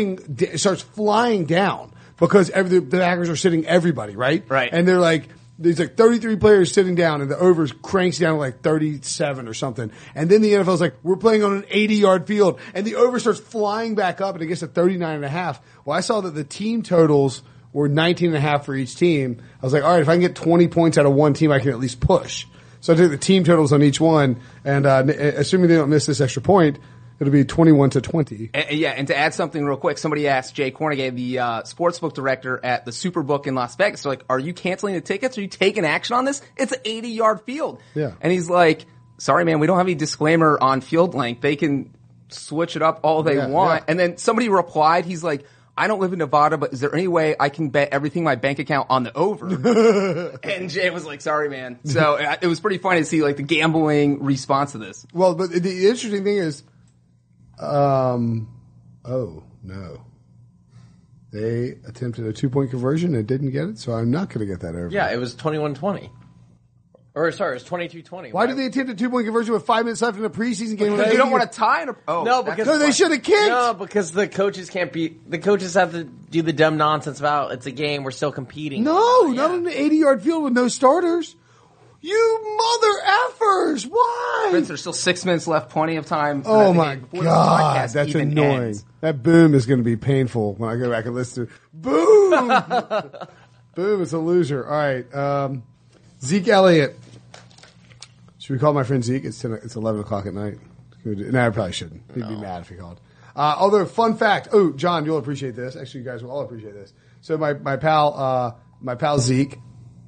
Speaker 1: flying down because the Packers are sitting everybody, right?
Speaker 3: Right.
Speaker 1: And they're there's 33 players sitting down and the over cranks down to 37 or something. And then the NFL's like, we're playing on an 80-yard field. And the over starts flying back up and it gets to 39.5. Well, I saw that the team totals were 19.5 for each team. I was like, all right, if I can get 20 points out of one team, I can at least push. So I took the team totals on each one, and assuming they don't miss this extra point, it'll be 21-20.
Speaker 3: And to add something real quick, somebody asked Jay Cornegay, the sportsbook director at the Superbook in Las Vegas, they're like, are you canceling the tickets? Are you taking action on this? It's an 80-yard field.
Speaker 1: Yeah.
Speaker 3: And he's like, sorry, man, we don't have any disclaimer on field length. They can switch it up all they want. Yeah. And then somebody replied, he's like, I don't live in Nevada, but is there any way I can bet everything in my bank account on the over? And Jay was like, sorry, man. So it was pretty funny to see like the gambling response to this.
Speaker 1: Well, but the interesting thing is, oh no. They attempted a 2-point conversion and didn't get it, so I'm not going to get that over.
Speaker 2: Yeah, it was 21-20. Or sorry, it was 22-20.
Speaker 1: Why did they attempt a 2-point conversion with 5 minutes left in a preseason game?
Speaker 3: Because you don't want to tie in
Speaker 2: No, because
Speaker 1: No, they should have kicked.
Speaker 2: No, because the coaches can't be. The coaches have to do the dumb nonsense about it's a game. We're still competing.
Speaker 1: No, not on an 80-yard field with no starters. You mother effers! Why?
Speaker 3: Vince, there's still 6 minutes left, plenty of time.
Speaker 1: Oh my
Speaker 3: before the
Speaker 1: God,
Speaker 3: podcast
Speaker 1: that's
Speaker 3: even
Speaker 1: annoying.
Speaker 3: ends.
Speaker 1: That boom is going to be painful when I go back and listen to it. Boom! Boom, it's a loser. All right, Zeke Elliott. Should we call my friend Zeke? It's 11 o'clock at night. No, I probably shouldn't. He'd be mad if he called. Although, fun fact. Oh, John, you'll appreciate this. Actually, you guys will all appreciate this. So my pal Zeke,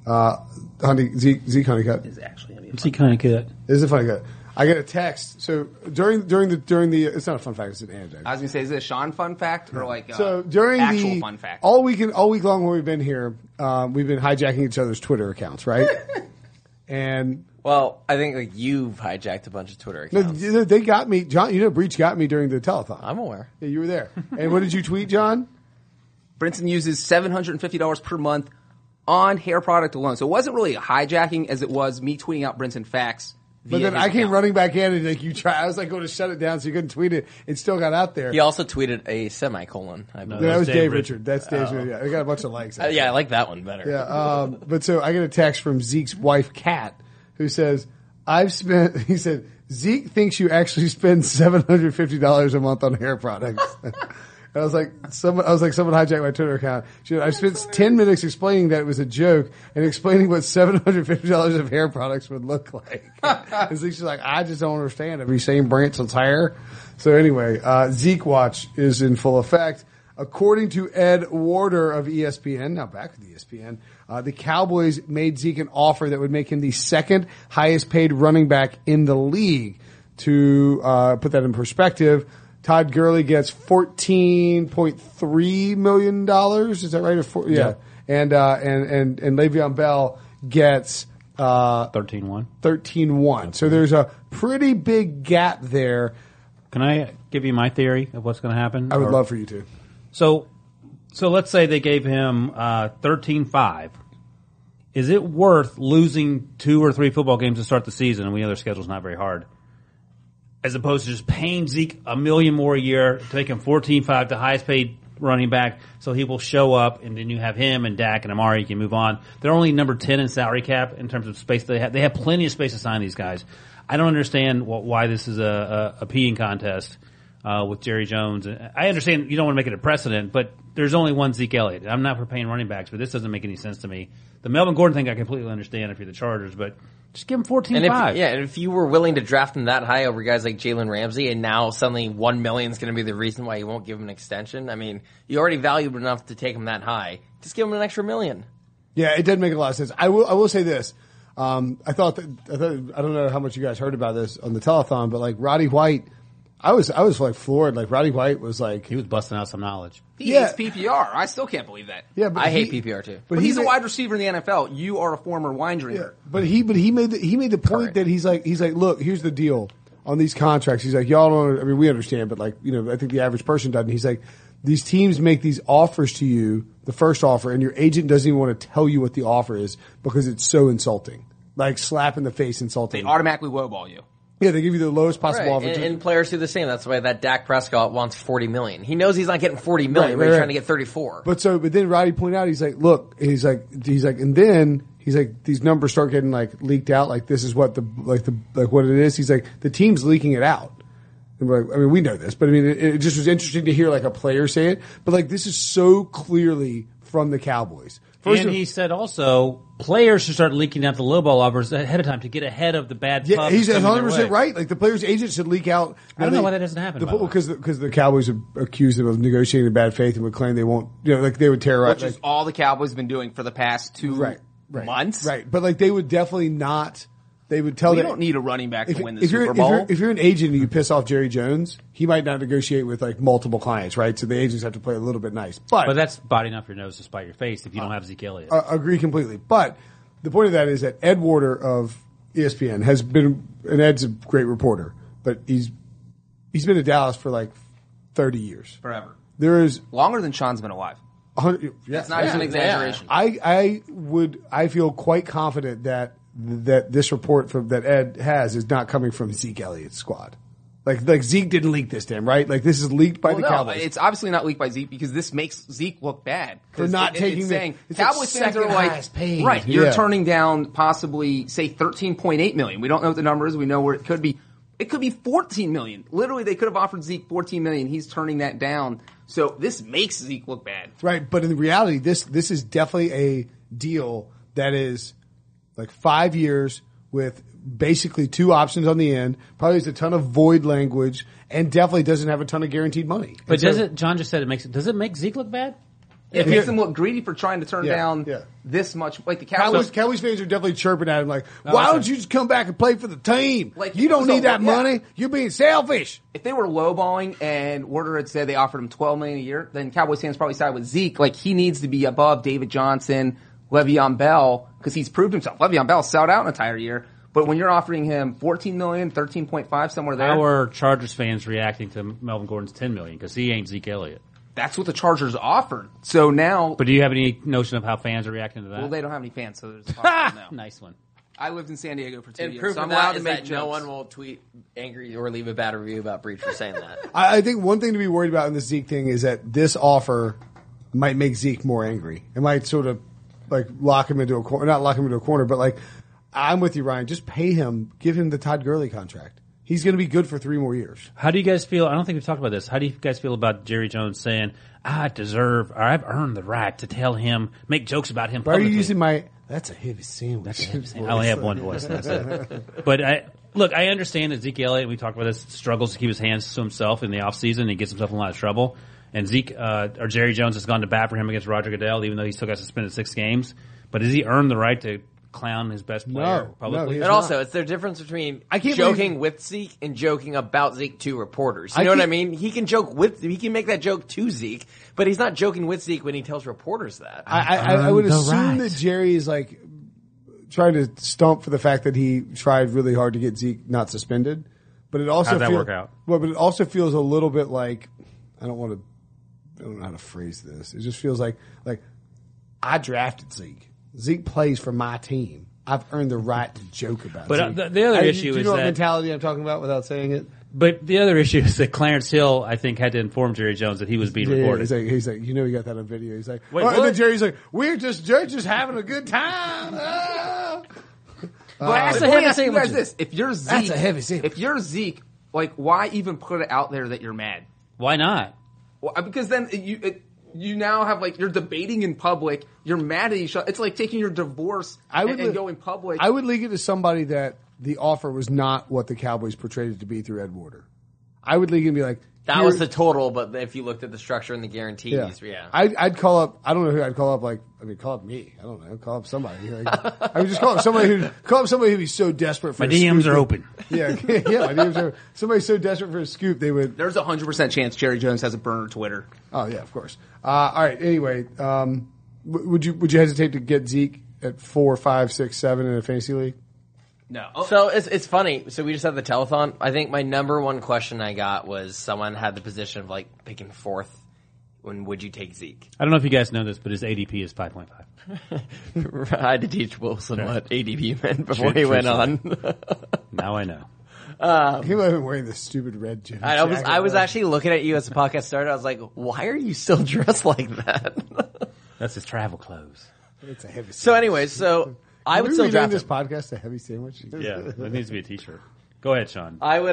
Speaker 1: Zeke Honeycutt.
Speaker 3: Is actually going to be
Speaker 4: Zeke Honeycutt.
Speaker 1: This is a funny guy. I get a text. So during the it's not a fun fact. It's an anecdote.
Speaker 3: I was going to say, is it a Sean fun fact or like
Speaker 1: So during
Speaker 3: actual
Speaker 1: the
Speaker 3: fun fact?
Speaker 1: all week long when we've been here, we've been hijacking each other's Twitter accounts, right? And
Speaker 2: Well, I think like you've hijacked a bunch of Twitter
Speaker 1: no,
Speaker 2: accounts.
Speaker 1: they got me, John. Breach got me during the telethon.
Speaker 2: I'm aware.
Speaker 1: Yeah, you were there. And what did you tweet, John?
Speaker 3: Brinson uses $750 per month on hair product alone. So it wasn't really a hijacking as it was me tweeting out Brinson facts.
Speaker 1: But then I came running back in and like you try. I was like going to shut it down so you couldn't tweet it. It still got out there.
Speaker 2: He also tweeted a semicolon. I believe.
Speaker 1: That was
Speaker 4: Dave
Speaker 1: Dave
Speaker 4: Richard.
Speaker 1: Richard. That's Dave's. Yeah, I got a bunch of likes.
Speaker 2: Yeah, I like that one better.
Speaker 1: Yeah, but so I get a text from Zeke's wife, Kat, who says, he said, Zeke thinks you actually spend $750 a month on hair products. And I was like, someone hijacked my Twitter account. I spent 10 minutes explaining that it was a joke and explaining what $750 of hair products would look like. And Zeke's like, I just don't understand. Have you seen Branson's hair? So anyway, Zeke Watch is in full effect. According to Ed Warder of ESPN, now back with ESPN, the Cowboys made Zeke an offer that would make him the second highest paid running back in the league. To put that in perspective, Todd Gurley gets $14.3 million. Is that right? Yeah. And Le'Veon Bell gets
Speaker 4: 13-1.
Speaker 1: 13-1. So there's a pretty big gap there.
Speaker 4: Can I give you my theory of what's going to happen?
Speaker 1: I would love for you to.
Speaker 4: So let's say they gave him 13-5. Is it worth losing 2 or 3 football games to start the season, and we know their schedule's not very hard, as opposed to just paying Zeke $1 million more a year to make him 14-5, the highest paid running back, so he will show up, and then you have him and Dak and Amari, you can move on. They're only number 10 in salary cap in terms of space they have. They have plenty of space to sign these guys. I don't understand why this is a peeing contest with Jerry Jones. I understand you don't want to make it a precedent, but there's only one Zeke Elliott. I'm not for paying running backs, but this doesn't make any sense to me. The Melvin Gordon thing I completely understand if you're the Chargers, but just give him 14-5.
Speaker 2: And if you were willing to draft him that high over guys like Jalen Ramsey, and now suddenly $1 million is going to be the reason why you won't give him an extension, I mean, you already valued him enough to take him that high. Just give him an extra $1 million.
Speaker 1: Yeah, it did make a lot of sense. I will say this. I don't know how much you guys heard about this on the telethon, but like Roddy White, I was like floored. Like Roddy White was like,
Speaker 4: He was busting out some knowledge.
Speaker 3: He hates PPR. I still can't believe that.
Speaker 1: yeah, but
Speaker 2: I hate PPR too.
Speaker 3: But he's a wide receiver in the NFL. You are a former wine drinker.
Speaker 1: But he made the point that he's like, look, here's the deal on these contracts. He's like, y'all don't, I mean, we understand, but like, I think the average person doesn't. He's like, these teams make these offers to you, the first offer, and your agent doesn't even want to tell you what the offer is because it's so insulting. Like slap in the face insulting.
Speaker 3: They automatically lowball you.
Speaker 1: Yeah, they give you the lowest possible offer.
Speaker 2: And players do the same. That's why that Dak Prescott wants $40 million. He knows he's not getting $40 million, but he's trying to get 34.
Speaker 1: But then Roddy pointed out, he's like, look, and then he's like, these numbers start getting like leaked out. Like this is what what it is. He's like, the team's leaking it out. And we're like, I mean, we know this, but I mean, it just was interesting to hear like a player say it. But like, this is so clearly from the Cowboys.
Speaker 4: He said also players should start leaking out the lowball offers ahead of time to get ahead of the bad pubs.
Speaker 1: Yeah, he's 100% right. Like the players' agents should leak out.
Speaker 4: I don't know why that doesn't happen.
Speaker 1: Because the Cowboys have accused them of negotiating in bad faith and would claim they won't. Like they would terrorize.
Speaker 3: Which is all the Cowboys have been doing for the past 2 months.
Speaker 1: Right. But like they would definitely not they would tell
Speaker 3: We
Speaker 1: that
Speaker 3: don't need a running back to win the
Speaker 1: if you're,
Speaker 3: Super Bowl.
Speaker 1: If you're an agent and you piss off Jerry Jones, he might not negotiate with like multiple clients, right? So the agents have to play a little bit nice.
Speaker 4: But that's biting off your nose to spite your face if you don't have Zeke Elliott.
Speaker 1: Agree completely. But the point of that is that Ed Warder of ESPN has been, and Ed's a great reporter, but he's been in Dallas for like 30 years.
Speaker 3: Forever.
Speaker 1: There is
Speaker 3: Longer than Sean's been alive.
Speaker 1: 100.
Speaker 3: That's not even an exaggeration.
Speaker 1: I feel quite confident that this report that Ed has is not coming from Zeke Elliott's squad. Like Zeke didn't leak this to him, right? Like this is leaked by the Cowboys.
Speaker 3: It's obviously not leaked by Zeke because this makes Zeke look bad.
Speaker 1: For not taking
Speaker 3: it's
Speaker 1: the
Speaker 3: saying
Speaker 1: it's
Speaker 3: Cowboys fans are
Speaker 1: second
Speaker 3: like,
Speaker 1: highest paid.
Speaker 3: right, you're
Speaker 1: Yeah.
Speaker 3: turning down possibly say 13.8 million. We don't know what the number is. We know where it could be. It could be 14 million. Literally, they could have offered Zeke 14 million. He's turning that down. So this makes Zeke look bad.
Speaker 1: Right, but in reality, this is definitely a deal that is like 5 years with basically two options on the end. Probably has a ton of void language, and definitely doesn't have a ton of guaranteed money.
Speaker 4: But John just said does it make Zeke look bad?
Speaker 3: It makes him look greedy for trying to turn down this much. Like the Cowboys.
Speaker 1: Cowboys fans are definitely chirping at him like, why don't you just come back and play for the team?
Speaker 3: Like,
Speaker 1: you don't
Speaker 3: so,
Speaker 1: need that
Speaker 3: yeah.
Speaker 1: money. You're being selfish.
Speaker 3: If they were lowballing and Warder had said they offered him $12 million a year, then Cowboys fans probably side with Zeke. Like he needs to be above David Johnson, Le'Veon Bell, because he's proved himself. Le'Veon Bell sat out an entire year. But when you're offering him $14 million, 13.5, somewhere there.
Speaker 4: How are Chargers fans reacting to Melvin Gordon's $10 million? Because he ain't Zeke Elliott.
Speaker 3: That's what the Chargers offered. So now.
Speaker 4: But do you have any notion of how fans are reacting to that?
Speaker 3: Well, they don't have any fans, so there's no.
Speaker 4: Nice one.
Speaker 3: I lived in San Diego for 2
Speaker 2: And
Speaker 3: years,
Speaker 2: proof
Speaker 3: so I'm
Speaker 2: of
Speaker 3: allowed
Speaker 2: that
Speaker 3: to
Speaker 2: is
Speaker 3: make
Speaker 2: that
Speaker 3: jokes.
Speaker 2: no one will tweet angry or leave a bad review about Breach for saying that.
Speaker 1: I think one thing to be worried about in the Zeke thing is that this offer might make Zeke more angry. It might sort of like lock him into a corner, not lock him into a corner, but like I'm with you, Ryan. Just pay him, give him the Todd Gurley contract. He's going to be good for 3 more years.
Speaker 4: How do you guys feel? I don't think we've talked about this. How do you guys feel about Jerry Jones saying, I've earned the right to tell him, make jokes about him
Speaker 1: Why are
Speaker 4: publicly?
Speaker 1: you using my, that's a heavy sandwich.
Speaker 4: I only have one voice, and that's it. But I understand that Zeke Elliott, we talked about this, struggles to keep his hands to himself in the offseason. He gets himself in a lot of trouble. And Jerry Jones has gone to bat for him against Roger Goodell, even though he still got suspended 6 games. But has he earned the right to clown his best player publicly?
Speaker 1: he
Speaker 2: And also, it's the difference between joking with Zeke and joking about Zeke to reporters. You know what I mean? He can make that joke to Zeke, but he's not joking with Zeke when he tells reporters that.
Speaker 1: I would assume that Jerry is like trying to stump for the fact that he tried really hard to get Zeke not suspended. But it also
Speaker 4: How'd that work out?
Speaker 1: Well, but it also feels a little bit like I don't know how to phrase this. It just feels like I drafted Zeke. Zeke plays for my team. I've earned the right to joke about
Speaker 4: But
Speaker 1: Zeke.
Speaker 4: the other issue
Speaker 1: do you
Speaker 4: is
Speaker 1: know what
Speaker 4: that
Speaker 1: mentality I'm talking about without saying it?
Speaker 4: But the other issue is that Clarence Hill, I think, had to inform Jerry Jones that he was being recorded.
Speaker 1: He's like, you know, he got that on video. He's like,
Speaker 4: Wait,
Speaker 1: and then
Speaker 4: what?
Speaker 1: Jerry's like, Jerry's just having a good time. Ah.
Speaker 3: But
Speaker 2: a heavy
Speaker 3: let me ask you
Speaker 2: sandwich.
Speaker 3: guys this: if you're Zeke,
Speaker 1: That's a heavy sandwich.
Speaker 3: If you're Zeke, like, why even put it out there that you're mad?
Speaker 4: Why not?
Speaker 3: Well, because then you now have like you're debating in public. You're mad at each other. It's like taking your divorce and going public.
Speaker 1: I would leak it to somebody that the offer was not what the Cowboys portrayed it to be through Ed Warder. I would leak it and be like,
Speaker 2: That was the total, but if you looked at the structure and the guarantees, yeah.
Speaker 1: I'd call up. I don't know who I'd call up. Call up me. I don't know. Call up somebody. Like, I would just call up somebody who'd be so desperate for
Speaker 4: My
Speaker 1: a
Speaker 4: DMs
Speaker 1: scoop
Speaker 4: are open.
Speaker 1: Yeah, yeah. My DMs are. Somebody so desperate for a scoop, they would.
Speaker 3: There's 100% chance Jerry Jones has a burner Twitter.
Speaker 1: Oh yeah, of course. All right. Anyway, would you hesitate to get Zeke at 4, 5, 6, 7 in a fantasy league?
Speaker 3: No.
Speaker 2: So it's funny. So we just had the telethon. I think my number one question I got was someone had the position of like picking 4th. When would you take Zeke?
Speaker 4: I don't know if you guys know this, but his ADP is 5.5.
Speaker 2: I had to teach Wilson what ADP meant before
Speaker 4: True,
Speaker 2: he went
Speaker 4: true.
Speaker 2: on.
Speaker 4: Now I know.
Speaker 1: I can't believe I'm wearing this stupid red jacket.
Speaker 2: I was actually looking at you as the podcast started. I was like, why are you still dressed like that?
Speaker 4: That's his travel clothes.
Speaker 1: It's a heavy. Sandwich.
Speaker 2: So anyways, I would still
Speaker 1: rename
Speaker 2: draft
Speaker 1: this
Speaker 2: him.
Speaker 1: podcast a heavy sandwich.
Speaker 4: Yeah, that needs to be a t-shirt. Go ahead, Sean.
Speaker 2: I would.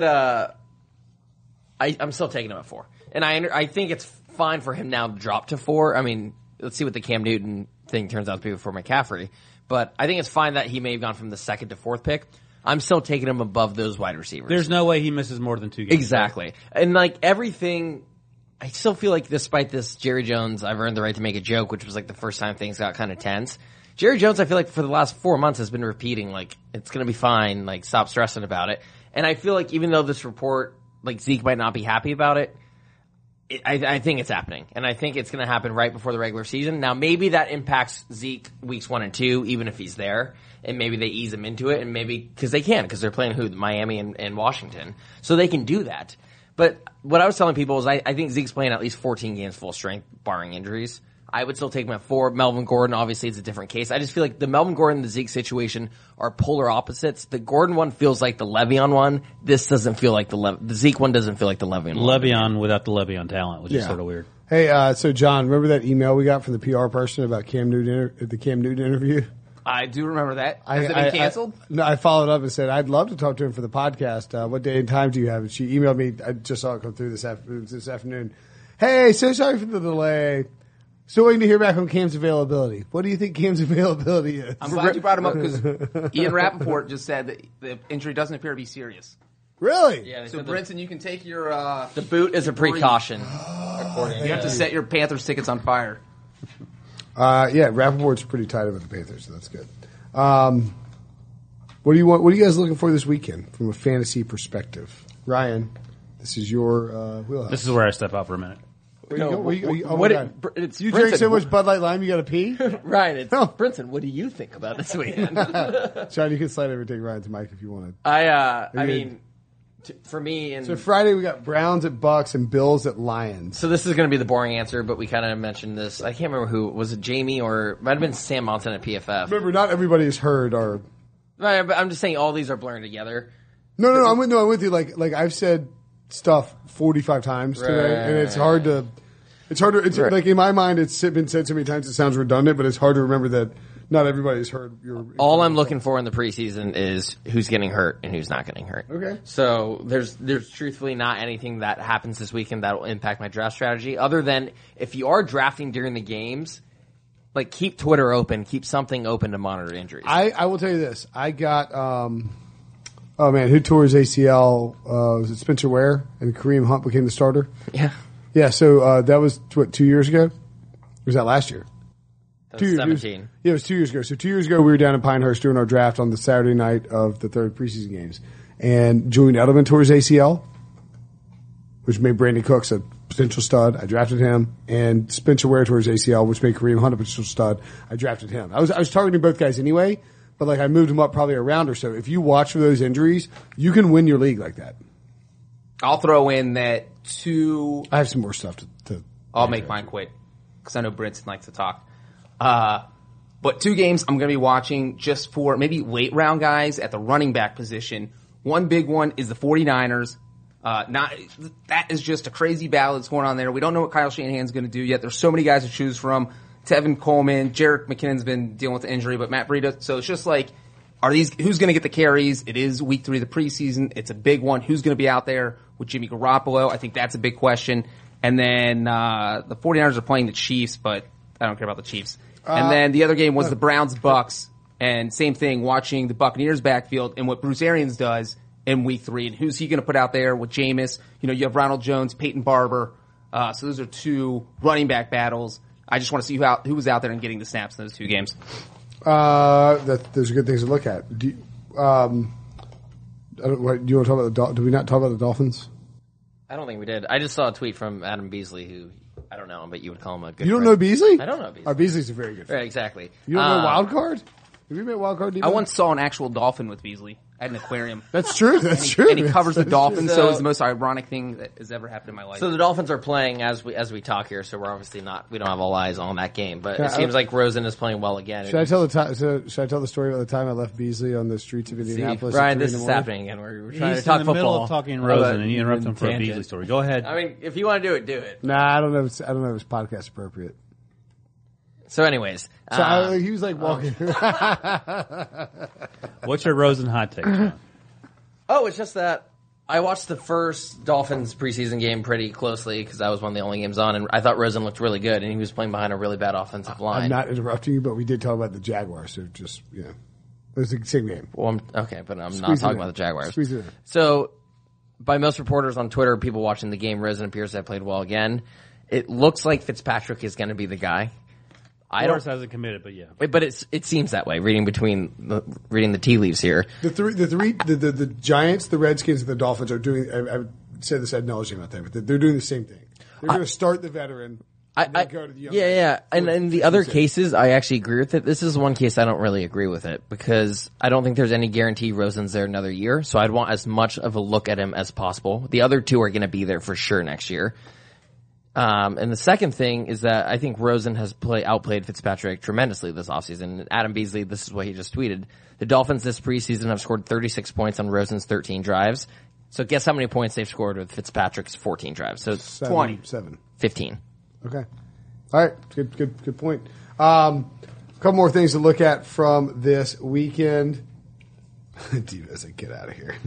Speaker 2: I'm still taking him at 4, and I think it's fine for him now to drop to 4. I mean, let's see what the Cam Newton thing turns out to be before McCaffrey. But I think it's fine that he may have gone from the 2nd to 4th pick. I'm still taking him above those wide receivers.
Speaker 4: There's no way he misses more than 2 games.
Speaker 2: Exactly. And like everything, I still feel like despite this Jerry Jones, I've earned the right to make a joke, which was like the first time things got kind of tense. Jerry Jones, I feel like for the last 4 months has been repeating, like, it's going to be fine, like, stop stressing about it. And I feel like even though this report, like, Zeke might not be happy about it, I think it's happening. And I think it's going to happen right before the regular season. Now, maybe that impacts Zeke weeks 1 and 2, even if he's there. And maybe they ease him into it. And maybe, because they're playing Miami and Washington. So they can do that. But what I was telling people is I think Zeke's playing at least 14 games full strength, barring injuries. I would still take him at 4. Melvin Gordon, obviously, it's a different case. I just feel like the Melvin Gordon and the Zeke situation are polar opposites. The Gordon one feels like the Le'Veon one. This doesn't feel like the Zeke one doesn't feel like the Le'Veon one.
Speaker 4: Le'Veon without the Le'Veon talent, which is sort of weird.
Speaker 1: Hey, so John, remember that email we got from the PR person about the Cam Newton interview?
Speaker 3: I do remember that. Has it been canceled?
Speaker 1: No, I followed up and said, I'd love to talk to him for the podcast. What day and time do you have? And she emailed me. I just saw it come through this afternoon. Hey, so sorry for the delay. Still waiting to hear back on Cam's availability. What do you think Cam's availability is?
Speaker 3: I'm glad you brought him up because Ian Rappaport just said that the injury doesn't appear to be serious.
Speaker 1: Really?
Speaker 2: Yeah,
Speaker 3: So, Brinson, you can take your...
Speaker 2: the boot is a precaution.
Speaker 3: You have to set your Panthers tickets on fire.
Speaker 1: Yeah, Rappaport's pretty tight about the Panthers, so that's good. What do you want? What are you guys looking for this weekend from a fantasy perspective? Ryan, this is your wheelhouse.
Speaker 4: This is where I step out for a minute.
Speaker 1: Where you go?
Speaker 2: It's
Speaker 1: You
Speaker 2: Brinson.
Speaker 1: drink so much Bud Light Lime, you got to pee?
Speaker 2: Ryan, it's
Speaker 1: Oh.
Speaker 2: Brinson. What do you think about this weekend?
Speaker 1: Sean, you can slide over and take Ryan's mic if you wanted.
Speaker 2: I mean, for me, and
Speaker 1: So Friday we got Browns at Bucks and Bills at Lions.
Speaker 2: so this is going to be the boring answer, but we kind of mentioned this. I can't remember who was it, Jamie or might have been Sam Monson at PFF.
Speaker 1: Remember, not everybody has heard our.
Speaker 2: Right, but I'm just saying all these are blurring together.
Speaker 1: No, I'm with you. Like I've said stuff 45 times today, and it's hard to. It's like in my mind, it's been said so many times it sounds redundant, but it's hard to remember that not everybody's heard your.
Speaker 2: All I'm looking for in the preseason is who's getting hurt and who's not getting hurt.
Speaker 1: Okay.
Speaker 2: So there's truthfully not anything that happens this weekend that will impact my draft strategy, other than if you are drafting during the games, like keep Twitter open, keep something open to monitor injuries.
Speaker 1: I will tell you this. I got. Oh man, who tore his ACL? Was it Spencer Ware and Kareem Hunt became the starter?
Speaker 2: yeah.
Speaker 1: Yeah. So that was 2 years ago. Or was that last year?
Speaker 2: That was 17.
Speaker 1: Yeah, it was 2 years ago. So 2 years ago, we were down in Pinehurst doing our draft on the Saturday night of the third preseason games. And Julian Edelman tore his ACL, which made Brandon Cooks a potential stud. I drafted him. And Spencer Ware tore his ACL, which made Kareem Hunt a potential stud. I drafted him. I was targeting both guys anyway, but like I moved him up probably a round or so. If you watch for those injuries, you can win your league like that.
Speaker 3: I'll throw in that
Speaker 1: I have some more stuff to
Speaker 3: I'll make mine quick because I know Brinson likes to talk. But 2 games I'm going to be watching just for maybe late round guys at the running back position. One big one is the 49ers. That is just a crazy battle that's going on there. We don't know what Kyle Shanahan's going to do yet. There's so many guys to choose from. Tevin Coleman, Jerick McKinnon's been dealing with the injury, but Matt Breida. So it's just like, who's going to get the carries? It is week 3 of the preseason. It's a big one. Who's going to be out there with Jimmy Garoppolo? I think that's a big question. And then, the 49ers are playing the Chiefs, but I don't care about the Chiefs. And then the other game was the Browns-Bucks, and same thing, watching the Buccaneers backfield and what Bruce Arians does in week 3, and who's he going to put out there with Jameis? You know, you have Ronald Jones, Peyton Barber. So those are 2 running back battles. I just want to see who was out there and getting the snaps in those 2 games.
Speaker 1: Those are good things to look at. Do you want to talk about did we not talk about the Dolphins?
Speaker 2: I don't think we did. I just saw a tweet from Adam Beasley, who I don't know him, but you would call him a good
Speaker 1: You don't
Speaker 2: friend.
Speaker 1: know Beasley?
Speaker 2: I don't know Beasley.
Speaker 1: Beasley's a very good friend.
Speaker 2: Right, exactly.
Speaker 1: You don't know Wild Card? Have you met Wild Card?
Speaker 3: I once saw an actual dolphin with Beasley at an aquarium.
Speaker 1: That's true. That's true.
Speaker 3: And he covers the dolphins, so
Speaker 2: So-
Speaker 3: it's the most ironic thing that has ever happened in my life.
Speaker 2: So the Dolphins are playing as we talk here, so we're obviously we don't have all eyes on that game, but
Speaker 1: Yeah,
Speaker 2: it seems like Rosen is playing well again.
Speaker 1: Should I tell the story about the time I left Beasley on the streets of Indianapolis? at
Speaker 2: Brian,
Speaker 1: 3
Speaker 2: this
Speaker 1: in the
Speaker 2: is
Speaker 1: morning?
Speaker 2: happening again. We're trying
Speaker 4: He's
Speaker 2: to talk
Speaker 4: in the middle
Speaker 2: football.
Speaker 4: of talking Rosen, and you interrupt him for a
Speaker 2: Tangent.
Speaker 4: Beasley story. Go ahead.
Speaker 2: I mean, if you want to do it, do it.
Speaker 1: Nah, I don't know if it's podcast appropriate.
Speaker 2: So anyways,
Speaker 1: So he was like walking.
Speaker 4: What's your Rosen hot take, John?
Speaker 2: it's just that I watched the first Dolphins preseason game pretty closely because that was one of the only games on, and I thought Rosen looked really good, and he was playing behind a really bad offensive line.
Speaker 1: I'm not interrupting you, but we did talk about the Jaguars, so just, it was the same game.
Speaker 2: Well, but I'm not
Speaker 1: Squeeze it
Speaker 2: talking
Speaker 1: in.
Speaker 2: about the Jaguars.
Speaker 1: Squeeze it in.
Speaker 2: So, by most reporters on Twitter, people watching the game, Rosen appears to have played well again. It looks like Fitzpatrick is going to be the guy.
Speaker 4: Flores hasn't committed, but yeah.
Speaker 2: But it seems that way. Reading the tea leaves here.
Speaker 1: The Giants, the Redskins, and the Dolphins are doing. I've said this ad nauseum about that, but they're doing the same thing. They're going to start the veteran. And then go to the young
Speaker 2: yeah. And in the other cases, I actually agree with it. This is one case I don't really agree with it because I don't think there's any guarantee Rosen's there another year. So I'd want as much of a look at him as possible. The other two are going to be there for sure next year. And the second thing is that I think Rosen has outplayed Fitzpatrick tremendously this offseason. Adam Beasley, this is what he just tweeted. The Dolphins this preseason have scored 36 points on Rosen's 13 drives. So guess how many points they've scored with Fitzpatrick's 14 drives? So
Speaker 1: 27.
Speaker 2: 15.
Speaker 1: Okay. All right. Good point. A couple more things to look at from this weekend. Diva said, get out of here.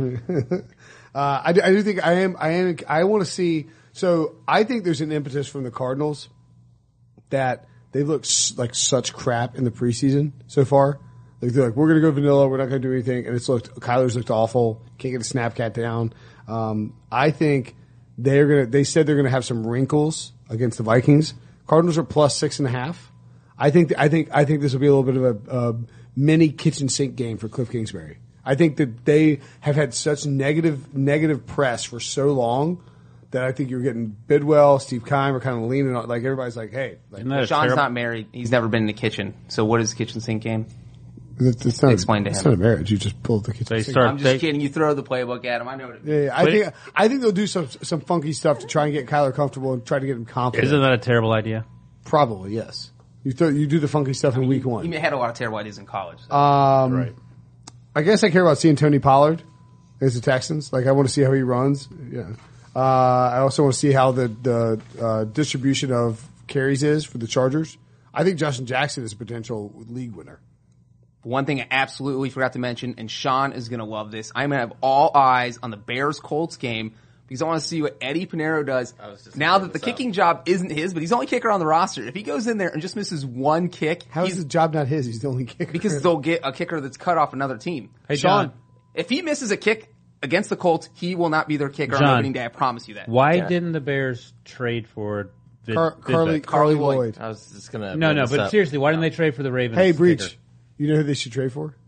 Speaker 1: I do think I want to see. So I think there's an impetus from the Cardinals that they look like such crap in the preseason so far. Like they're like, we're going to go vanilla. We're not going to do anything. And Kyler's looked awful. Can't get a snap count down. I think they said they're going to have some wrinkles against the Vikings. Cardinals are plus 6.5. I think this will be a little bit of a mini kitchen sink game for Cliff Kingsbury. I think that they have had such negative press for so long that I think you're getting Bidwell, Steve Keim are kind of leaning on, like everybody's like, hey. Like,
Speaker 3: Sean's not married. He's never been in the kitchen. So what is kitchen sink game?
Speaker 1: It's not,
Speaker 3: Explain to him.
Speaker 1: It's not a marriage. You just pull the kitchen sink.
Speaker 3: I'm just kidding. You throw the playbook at him. I know what it is.
Speaker 1: Yeah. I think they'll do some funky stuff to try and get Kyler comfortable and try to get him confident.
Speaker 4: Isn't that a terrible idea?
Speaker 1: Probably, yes. You do the funky stuff in week one.
Speaker 3: He had a lot of terrible ideas in college. So.
Speaker 1: Right. I guess I care about seeing Tony Pollard against the Texans. Like, I want to see how he runs. Yeah. I also want to see how the distribution of carries is for the Chargers. I think Justin Jackson is a potential league winner.
Speaker 3: One thing I absolutely forgot to mention, and Sean is going to love this, I'm going to have all eyes on the Bears-Colts game because I want to see what Eddie Pinheiro does now that the kicking job isn't his, but he's the only kicker on the roster. If he goes in there and just misses one kick...
Speaker 1: How is the job not his? He's the only kicker.
Speaker 3: Because they'll get a kicker that's cut off another team.
Speaker 4: Hey, Sean.
Speaker 3: If he misses a kick against the Colts, he will not be their kicker on opening day. I promise you that.
Speaker 4: Why didn't the Bears trade for...
Speaker 1: Carly Lloyd.
Speaker 2: I was just going to...
Speaker 4: No, but seriously, why didn't they trade for the Ravens?
Speaker 1: Hey, Breach.
Speaker 4: Kicker?
Speaker 1: You know who they should trade for?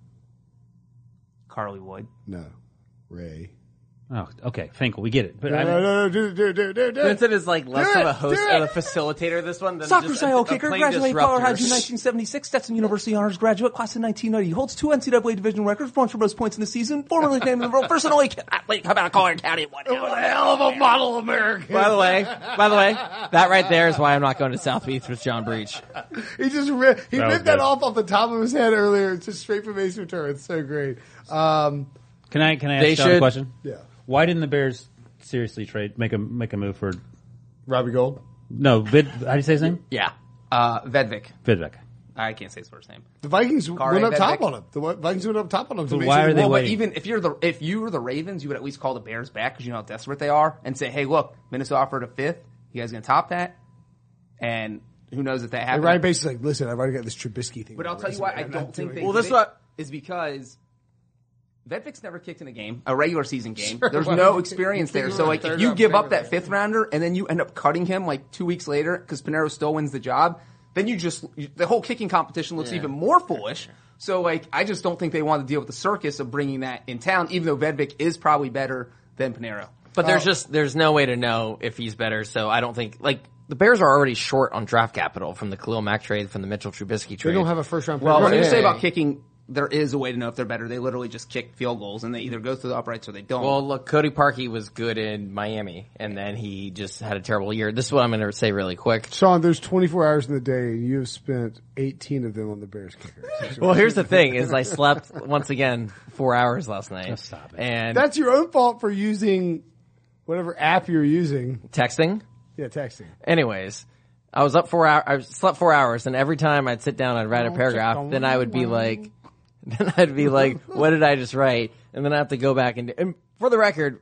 Speaker 3: Carly Lloyd.
Speaker 1: No. Ray.
Speaker 4: Oh, okay. Finkel, we get it. But
Speaker 1: No, do it.
Speaker 2: Vincent is like less of a host and a facilitator this one than
Speaker 3: Soccer
Speaker 2: just
Speaker 3: style
Speaker 2: a
Speaker 3: kicker,
Speaker 2: plain
Speaker 3: graduated
Speaker 2: disruptor.
Speaker 3: Colorado 1976, Stetson University honors graduate, class of 1990. Holds 2 NCAA division records, runs for most points in the season, formerly named the world first and only athlete come out of Collier County. What a
Speaker 1: hell of a model American.
Speaker 2: By the way, that right there is why I'm not going to South Beach with John Breach.
Speaker 1: He just ripped that
Speaker 4: good.
Speaker 1: off the top of his head earlier. It's just straight from Ace Ventura. It's so great.
Speaker 4: Can I ask Sean a question?
Speaker 1: Yeah.
Speaker 4: Why didn't the Bears seriously make a move for
Speaker 1: Robbie Gold?
Speaker 4: No, how do you say his name?
Speaker 2: Yeah.
Speaker 3: Vedvik.
Speaker 4: Vidvik.
Speaker 3: I can't say his first name.
Speaker 1: The Vikings went up
Speaker 3: Vedvik.
Speaker 1: top on him. The Vikings went up top on him.
Speaker 4: So why are they
Speaker 3: But
Speaker 4: waiting?
Speaker 3: even if you were the Ravens, you would at least call the Bears back because you know how desperate they are and say, hey, look, Minnesota offered a fifth. You guys going to top that? And who knows if that happens.
Speaker 1: And Ryan Pace is like, listen, I've already got this Trubisky thing.
Speaker 3: But I'll tell you why I don't think they
Speaker 2: Well,
Speaker 3: did
Speaker 2: this
Speaker 3: it
Speaker 2: what
Speaker 3: is because Vedvik's never kicked in a game, a regular season game.
Speaker 1: Sure,
Speaker 3: There's
Speaker 1: well,
Speaker 3: no
Speaker 1: you
Speaker 3: experience
Speaker 1: think
Speaker 3: there.
Speaker 1: you
Speaker 3: So,
Speaker 1: were
Speaker 3: like,
Speaker 1: third
Speaker 3: if you
Speaker 1: round
Speaker 3: give
Speaker 1: pick
Speaker 3: up that
Speaker 1: or
Speaker 3: fifth rounder and then you end up cutting him like 2 weeks later because Pinheiro still wins the job, then the whole kicking competition looks even more foolish. So, like, I just don't think they want to deal with the circus of bringing that in town, even though Vedvik is probably better than Pinheiro.
Speaker 2: But there's no way to know if he's better, so I don't think, like, the Bears are already short on draft capital from the Khalil Mack trade, from the Mitchell Trubisky trade.
Speaker 1: They don't have a first round pick.
Speaker 3: Well, what you say
Speaker 2: hey.
Speaker 3: about kicking, there is a way to know if they're better. They literally just kick field goals, and they either go through the uprights or they don't.
Speaker 2: Well, look, Cody Parkey was good in Miami, and then he just had a terrible year. This is what I'm going to say really quick.
Speaker 1: Sean, there's 24 hours in the day, and you have spent 18 of them on the Bears kicker.
Speaker 2: Well, here's the thing: is I slept once again 4 hours last night,
Speaker 4: stop it.
Speaker 2: and
Speaker 1: That's your own fault for using whatever app you're using.
Speaker 2: texting.
Speaker 1: Yeah, texting.
Speaker 2: Anyways, I was up 4 hours. I slept 4 hours, and every time I'd sit down, I'd write a paragraph. Then I would be like, what did I just write? And then I have to go back and for the record,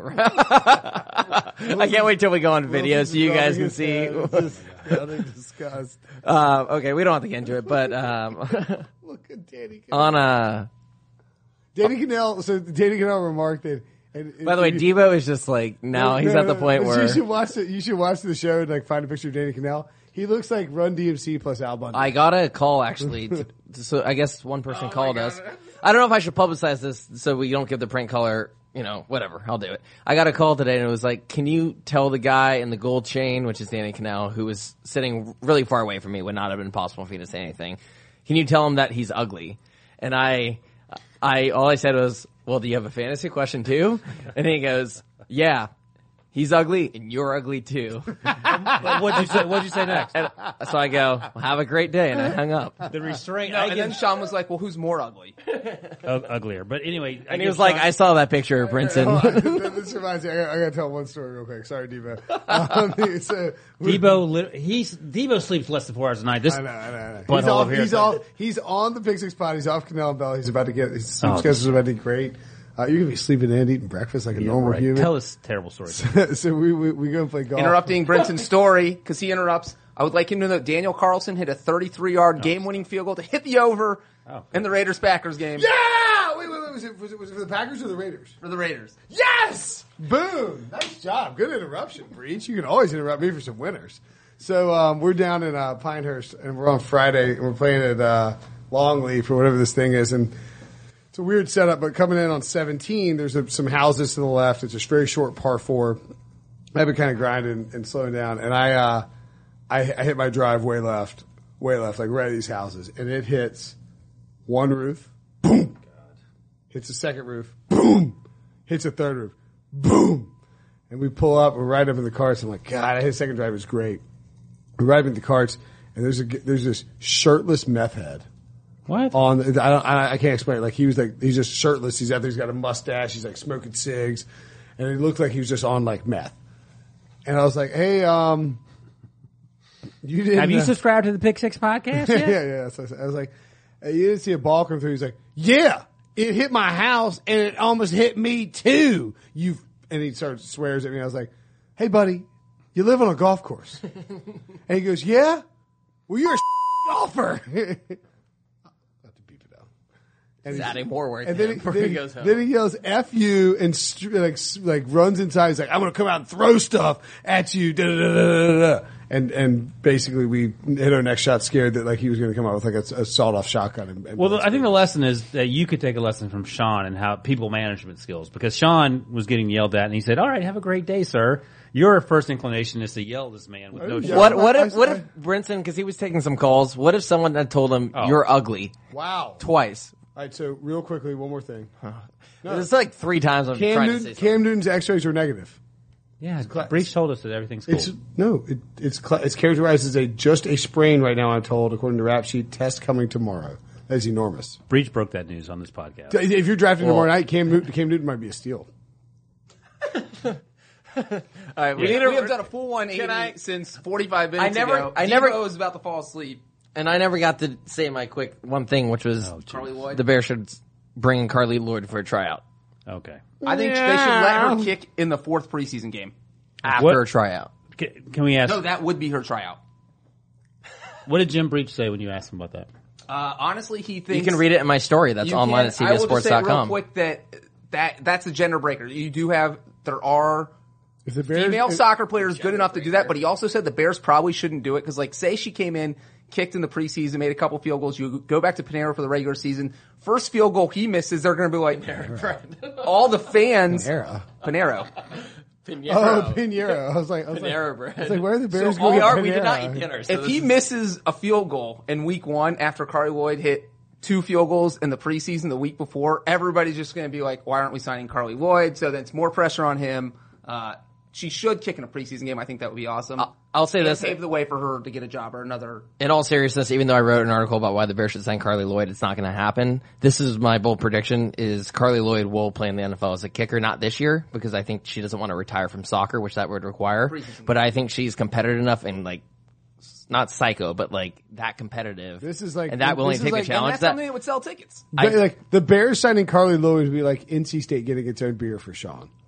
Speaker 2: I can't wait till we go on video so you guys can see.
Speaker 1: Disgust.
Speaker 2: Okay, we don't have to get into it, but
Speaker 1: Look at Danny Cannell.
Speaker 2: on
Speaker 1: Danny Cannell. So Danny Cannell remarked that. And,
Speaker 2: by the way, Debo is just like now he's at the point where
Speaker 1: you should watch it. You should watch the show and like find a picture of Danny Cannell. He looks like Run DMC plus Al Bundy.
Speaker 2: I got a call actually. So I guess one person called us. I don't know if I should publicize this so we don't give the prank caller, whatever. I'll do it. I got a call today and it was like, can you tell the guy in the gold chain, which is Danny Kanell, who was sitting really far away from me, would not have been possible for me to say anything. Can you tell him that he's ugly? And all I said was, well, do you have a fantasy question too? And he goes, yeah. He's ugly, and you're ugly too.
Speaker 4: What'd you say next?
Speaker 2: And so I go, well, have a great day, and I hung up.
Speaker 4: The restraint.
Speaker 3: No, and then Sean was like, well, who's more ugly?
Speaker 4: Uglier. But anyway.
Speaker 2: And he was like, I saw that picture of Brinson.
Speaker 1: This reminds me, I gotta tell one story real quick. Sorry, Debo.
Speaker 4: Debo sleeps less than 4 hours a night. This
Speaker 1: I know.
Speaker 4: He's
Speaker 1: on the Big Six pod. He's off Canal and Bell. He's about to get, his sleep schedule's about to be great. You're gonna be sleeping and eating breakfast like a normal human.
Speaker 4: Tell us terrible stories.
Speaker 1: So we go and play golf.
Speaker 3: Interrupting Brinson's story because he interrupts. I would like him to know that Daniel Carlson hit a 33-yard game-winning field goal to hit the over in the Raiders-Packers game.
Speaker 1: Yeah! Wait. Was it for the Packers or the Raiders?
Speaker 3: For the Raiders.
Speaker 1: Yes! Boom! Nice job. Good interruption, Breach. You can always interrupt me for some winners. So we're down in Pinehurst, and we're on Friday, and we're playing at Longleaf or whatever this thing is, and it's a weird setup, but coming in on 17, there's some houses to the left. It's a very short par 4. I've been kind of grinding and slowing down, and I hit my drive way left, like right at these houses, and it hits one roof, boom, hits the second roof, boom, hits a third roof, boom, and we pull up, we're right up in the carts. I'm like, God, I hit second drive, it was great. We're right up in the carts, and there's this shirtless meth head.
Speaker 4: What?
Speaker 1: I can't explain it. Like he's just shirtless. He's out there. He's got a mustache. He's like smoking cigs, and it looked like he was just on like meth. And I was like, "Hey, you didn't
Speaker 4: have you subscribed to the Pick Six podcast yet?"
Speaker 1: yeah. So I was like, hey, "You didn't see a ball come through?" He's like, "Yeah, it hit my house, and it almost hit me too." And he starts swears at me. I was like, "Hey, buddy, you live on a golf course?" And he goes, "Yeah. Well, you're a golfer."
Speaker 2: He's adding more work.
Speaker 1: And then
Speaker 2: he goes home.
Speaker 1: Then he yells "F you" and like runs inside. He's like, "I'm gonna come out and throw stuff at you." Da, da, da, da, da. And basically we hit our next shot scared that like he was gonna come out with like a sawed off shotgun.
Speaker 4: Well, I think the lesson is that you could take a lesson from Sean and how people management skills, because Sean was getting yelled at and he said, "All right, have a great day, sir." Your first inclination is to yell at this man with no shot.
Speaker 2: What if Brinson, because he was taking some calls, what if someone had told him you're ugly?
Speaker 1: Wow.
Speaker 2: Twice.
Speaker 1: All right, so real quickly, one more thing.
Speaker 2: No. It's like 3 times I'm trying to say something.
Speaker 1: Cam Newton's X-rays are negative.
Speaker 4: Yeah, Breach told us that everything's cool.
Speaker 1: It's characterized as just a sprain right now, I'm told, according to Rap Sheet. Test coming tomorrow. That is enormous.
Speaker 4: Breach broke that news on this podcast.
Speaker 1: If you're drafting tomorrow night, Cam Newton might be a steal.
Speaker 3: All right, we have done a full 180 since 45 minutes ago. Debo was about to fall asleep.
Speaker 2: And I never got to say my quick one thing, which was
Speaker 3: Carly Lloyd.
Speaker 2: The Bears should bring Carly Lloyd for a tryout.
Speaker 4: Okay.
Speaker 3: I think they should let her kick in the 4th preseason game.
Speaker 2: After a tryout.
Speaker 4: Can we ask?
Speaker 3: No, that would be her tryout.
Speaker 4: What did Jim Breach say when you asked him about that?
Speaker 3: Honestly, he thinks...
Speaker 2: You can read it in my story. That's online at CBSSports.com.
Speaker 3: I will just say real quick that's a gender breaker. There are female soccer players good enough to do that, but he also said the Bears probably shouldn't do it because, like, say she came in, kicked in the preseason, made a couple field goals. You go back to Panera for the regular season. First field goal he misses, they're going to be like, all the fans.
Speaker 1: Panera.
Speaker 3: Pinheiro.
Speaker 1: Oh, Pinheiro. I was like,
Speaker 2: bread.
Speaker 1: I was like, where are the Bears
Speaker 3: So
Speaker 1: going?
Speaker 2: We did not eat dinner. So
Speaker 3: if he misses a field goal in week 1 after Carly Lloyd hit 2 field goals in the preseason the week before, everybody's just going to be like, why aren't we signing Carly Lloyd? So then it's more pressure on him. She should kick in a preseason game. I think that would be awesome.
Speaker 2: I'll say this.
Speaker 3: Pave the way for her to get a job or another.
Speaker 2: In all seriousness, even though I wrote an article about why the Bears should sign Carly Lloyd, it's not going to happen. This is my bold prediction, is Carly Lloyd will play in the NFL as a kicker, not this year, because I think she doesn't want to retire from soccer, which that would require. But I think she's competitive enough and, like, not psycho, but like that competitive.
Speaker 1: This is like,
Speaker 2: and that willing to take the challenge.
Speaker 3: And that's something that would sell tickets.
Speaker 1: Like the Bears signing Carly Lloyd would be like NC State getting its own beer for Sean.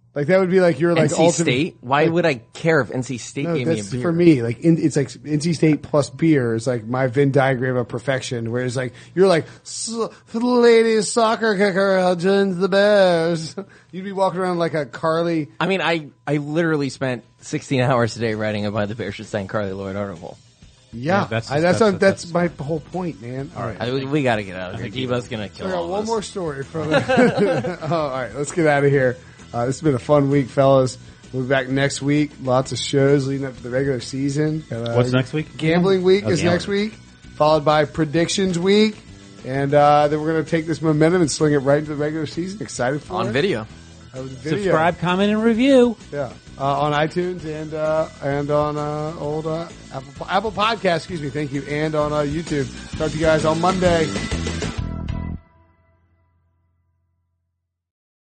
Speaker 1: Like that would be like your like
Speaker 2: NC
Speaker 1: ultimate.
Speaker 2: State? Why would I care if NC State
Speaker 1: No,
Speaker 2: gave me a
Speaker 1: that's
Speaker 2: beer?
Speaker 1: for me. Like it's like NC State plus beer is like my Venn diagram of perfection. Whereas like you're like for the ladies soccer kicker joins the Bears. You'd be walking around like a Carly.
Speaker 2: I mean, I literally spent 16 hours today writing about the Bears should sign Carly Lloyd article.
Speaker 1: Yeah, that's my whole point, man. All right.
Speaker 2: We got to get out of here. Diva's going to kill
Speaker 1: I got
Speaker 2: all of
Speaker 1: one
Speaker 2: us.
Speaker 1: more story from it. All right, let's get out of here. This has been a fun week, fellas. We'll be back next week. Lots of shows leading up to the regular season.
Speaker 4: What's next week?
Speaker 1: Gambling week is
Speaker 4: gambling.
Speaker 1: next week, followed by predictions week. And then we're going to take this momentum and swing it right into the regular season. Excited for it.
Speaker 2: On video.
Speaker 4: Subscribe, comment, and review.
Speaker 1: Yeah. On iTunes and on old Apple Podcast, excuse me, thank you, and on YouTube. Talk to you guys on Monday.